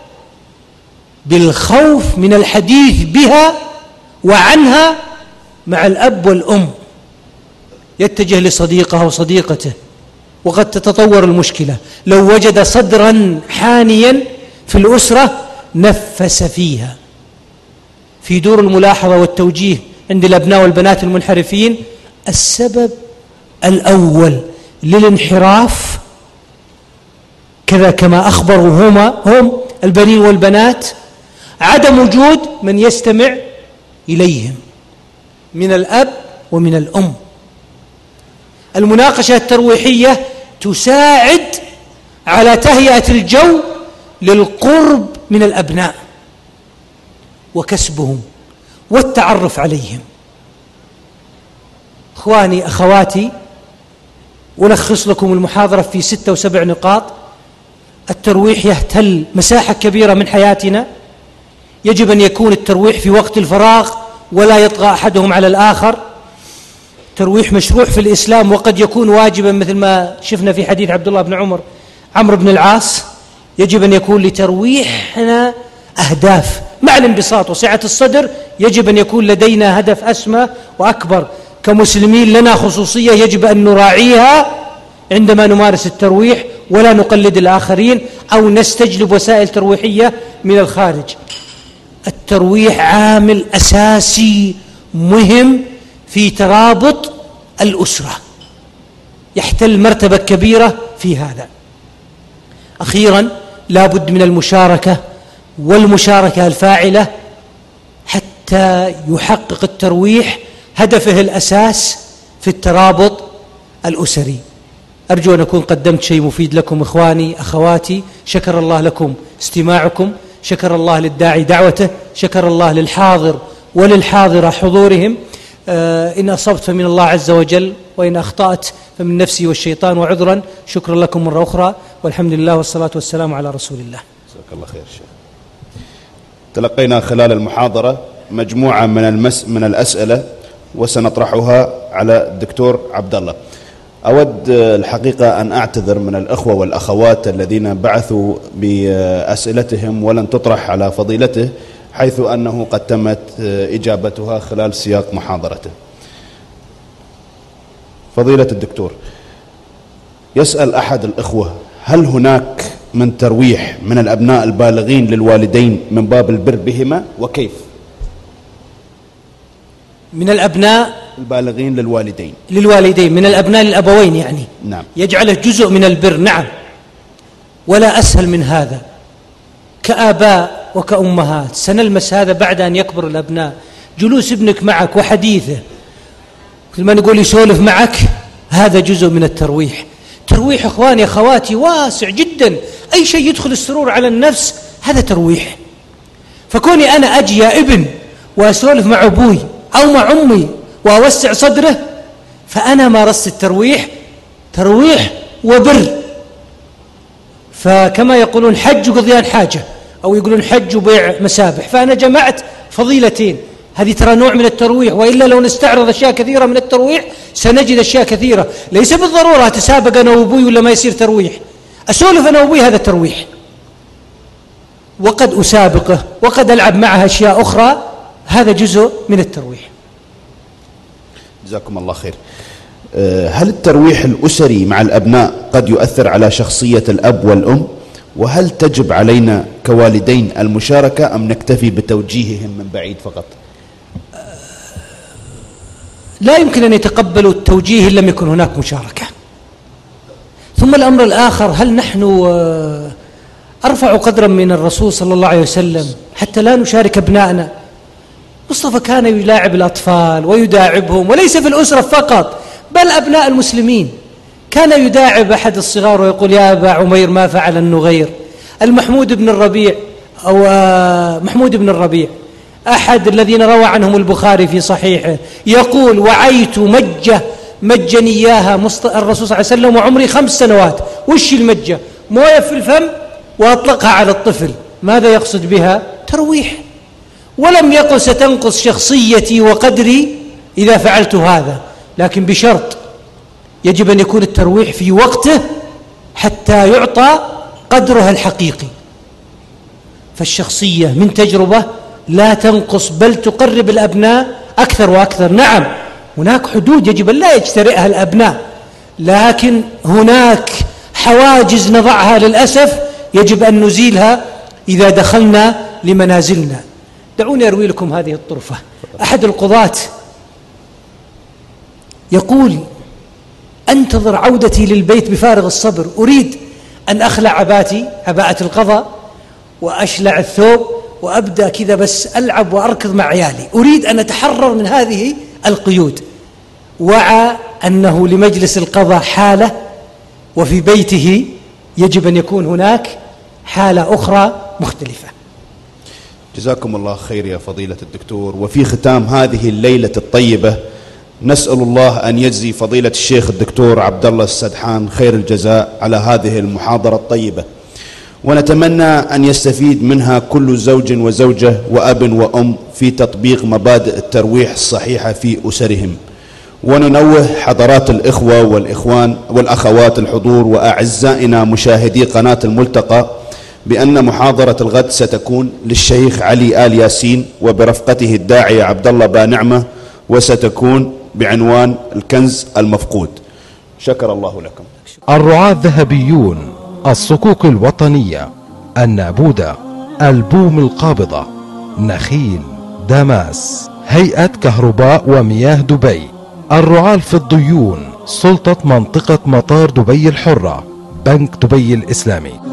بالخوف من الحديث بها وعنها مع الأب والأم، يتجه لصديقه وصديقته وقد تتطور المشكلة. لو وجد صدرا حانيا في الأسرة نفس فيها. في دور الملاحظة والتوجيه عند الأبناء والبنات المنحرفين السبب الأول للانحراف كذا كما أخبروا هم البنين والبنات عدم وجود من يستمع إليهم من الأب ومن الأم. المناقشة الترويحية تساعد على تهيئة الجو للقرب من الأبناء وكسبهم والتعرف عليهم. إخواني أخواتي، ألخص لكم المحاضرة في 6 و7 نقاط. الترويح يحتل مساحة كبيرة من حياتنا. يجب أن يكون الترويح في وقت الفراغ ولا يطغى أحدهم على الآخر. ترويح مشروع في الإسلام وقد يكون واجبا مثل ما شفنا في حديث عبد الله بن عمرو بن العاص. يجب أن يكون لترويحنا أهداف مع الانبساط وسعة الصدر. يجب أن يكون لدينا هدف أسمى وأكبر. كمسلمين لنا خصوصية يجب أن نراعيها عندما نمارس الترويح، ولا نقلد الآخرين أو نستجلب وسائل ترويحية من الخارج. الترويح عامل أساسي مهم في ترابط الأسرة، يحتل مرتبة كبيرة في هذا. أخيرا، لا بد من المشاركة والمشاركة الفاعلة حتى يحقق الترويح هدفه الأساس في الترابط الأسري. أرجو أن أكون قدمت شيء مفيد لكم إخواني أخواتي. شكر الله لكم استماعكم، شكر الله للداعي دعوته، شكر الله للحاضر وللحاضرة حضورهم. إن أصبت فمن الله عز وجل، وإن أخطأت فمن نفسي والشيطان، وعذرا. شكرا لكم مرة أخرى، والحمد لله والصلاة والسلام على رسول الله. جزاك الله خير شيخ. تلقينا خلال المحاضرة مجموعة من الأسئلة وسنطرحها على الدكتور عبد الله. أود الحقيقة أن أعتذر من الأخوة والأخوات الذين بعثوا بأسئلتهم ولن تطرح على فضيلته، حيث أنه قد تمت إجابتها خلال سياق محاضرته. فضيلة الدكتور، يسأل أحد الأخوة: هل هناك من ترويح من الأبناء البالغين للوالدين من باب البر بهما، وكيف؟ من الأبناء البالغين للوالدين من الأبناء للأبوين يعني. نعم. يجعله جزء من البر. نعم، ولا أسهل من هذا. كآباء وكأمهات سنلمس هذا بعد أن يكبر الأبناء. جلوس ابنك معك وحديثه، كل ما نقول يسولف معك، هذا جزء من الترويح. ترويح إخواني أخواتي واسع جدا، أي شيء يدخل السرور على النفس هذا ترويح. فكوني أنا أجي يا ابن وأسولف مع أبوي أو مع أمي وأوسع صدره، فأنا مارست الترويح، ترويح وبر. فكما يقولون حج وقضيان حاجة، أو يقولون حج وبيع مسابح، فأنا جمعت فضيلتين. هذه ترى نوع من الترويح، وإلا لو نستعرض أشياء كثيرة من الترويح سنجد أشياء كثيرة. ليس بالضرورة أتسابق أنا وأبوي ولا ما يصير ترويح، أسولف أنا وأبوي هذا ترويح، وقد أسابقه وقد ألعب معه أشياء أخرى، هذا جزء من الترويح. جزاكم الله خير. هل الترويح الأسري مع الأبناء قد يؤثر على شخصية الأب والأم؟ وهل تجب علينا كوالدين المشاركة أم نكتفي بتوجيههم من بعيد فقط؟ لا يمكن أن يتقبلوا التوجيه إن لم يكن هناك مشاركة. ثم الأمر الآخر، هل نحن أرفع قدرا من الرسول صلى الله عليه وسلم حتى لا نشارك أبنائنا؟ مصطفى كان يلاعب الأطفال ويداعبهم، وليس في الأسرة فقط بل أبناء المسلمين. كان يداعب أحد الصغار ويقول يا أبا عمير ما فعل النغير. المحمود بن الربيع أو محمود بن الربيع أحد الذين روى عنهم البخاري في صحيحه يقول وعيت مجني إياها الرسول صلى الله عليه وسلم وعمري 5 سنوات. وش المجة؟ موية في الفم وأطلقها على الطفل. ماذا يقصد بها؟ ترويح. ولم يقل ستنقص شخصيتي وقدري إذا فعلت هذا، لكن بشرط يجب أن يكون الترويح في وقته حتى يعطى قدرها الحقيقي. فالشخصية من تجربة لا تنقص بل تقرب الأبناء أكثر وأكثر. نعم هناك حدود يجب أن لا يجترئها الأبناء، لكن هناك حواجز نضعها للأسف يجب أن نزيلها إذا دخلنا لمنازلنا. دعوني أروي لكم هذه الطرفة. أحد القضاة يقول أنتظر عودتي للبيت بفارغ الصبر، أريد أن أخلع عباءة القضاء وأشلع الثوب وأبدأ كذا بس ألعب وأركض مع عيالي، أريد أن أتحرر من هذه القيود. وعى أنه لمجلس القضاء حالة، وفي بيته يجب أن يكون هناك حالة أخرى مختلفة. جزاكم الله خير يا فضيلة الدكتور. وفي ختام هذه الليلة الطيبة نسأل الله أن يجزي فضيلة الشيخ الدكتور عبد الله السدحان خير الجزاء على هذه المحاضرة الطيبة، ونتمنى أن يستفيد منها كل زوج وزوجة وأب وأم في تطبيق مبادئ الترويح الصحيحة في أسرهم. وننوه حضرات الإخوة والإخوان والأخوات الحضور وأعزائنا مشاهدي قناة الملتقى بأن محاضرة الغد ستكون للشيخ علي آل ياسين وبرفقته الداعية عبد الله بانعمة، وستكون بعنوان الكنز المفقود. شكر الله لكم. الرعاة الذهبيون، الصكوك الوطنية، النابودة، البوم القابضة، نخيل، داماس، هيئة كهرباء ومياه دبي، الرعاة الفضيون، سلطة منطقة مطار دبي الحرة، بنك دبي الإسلامي.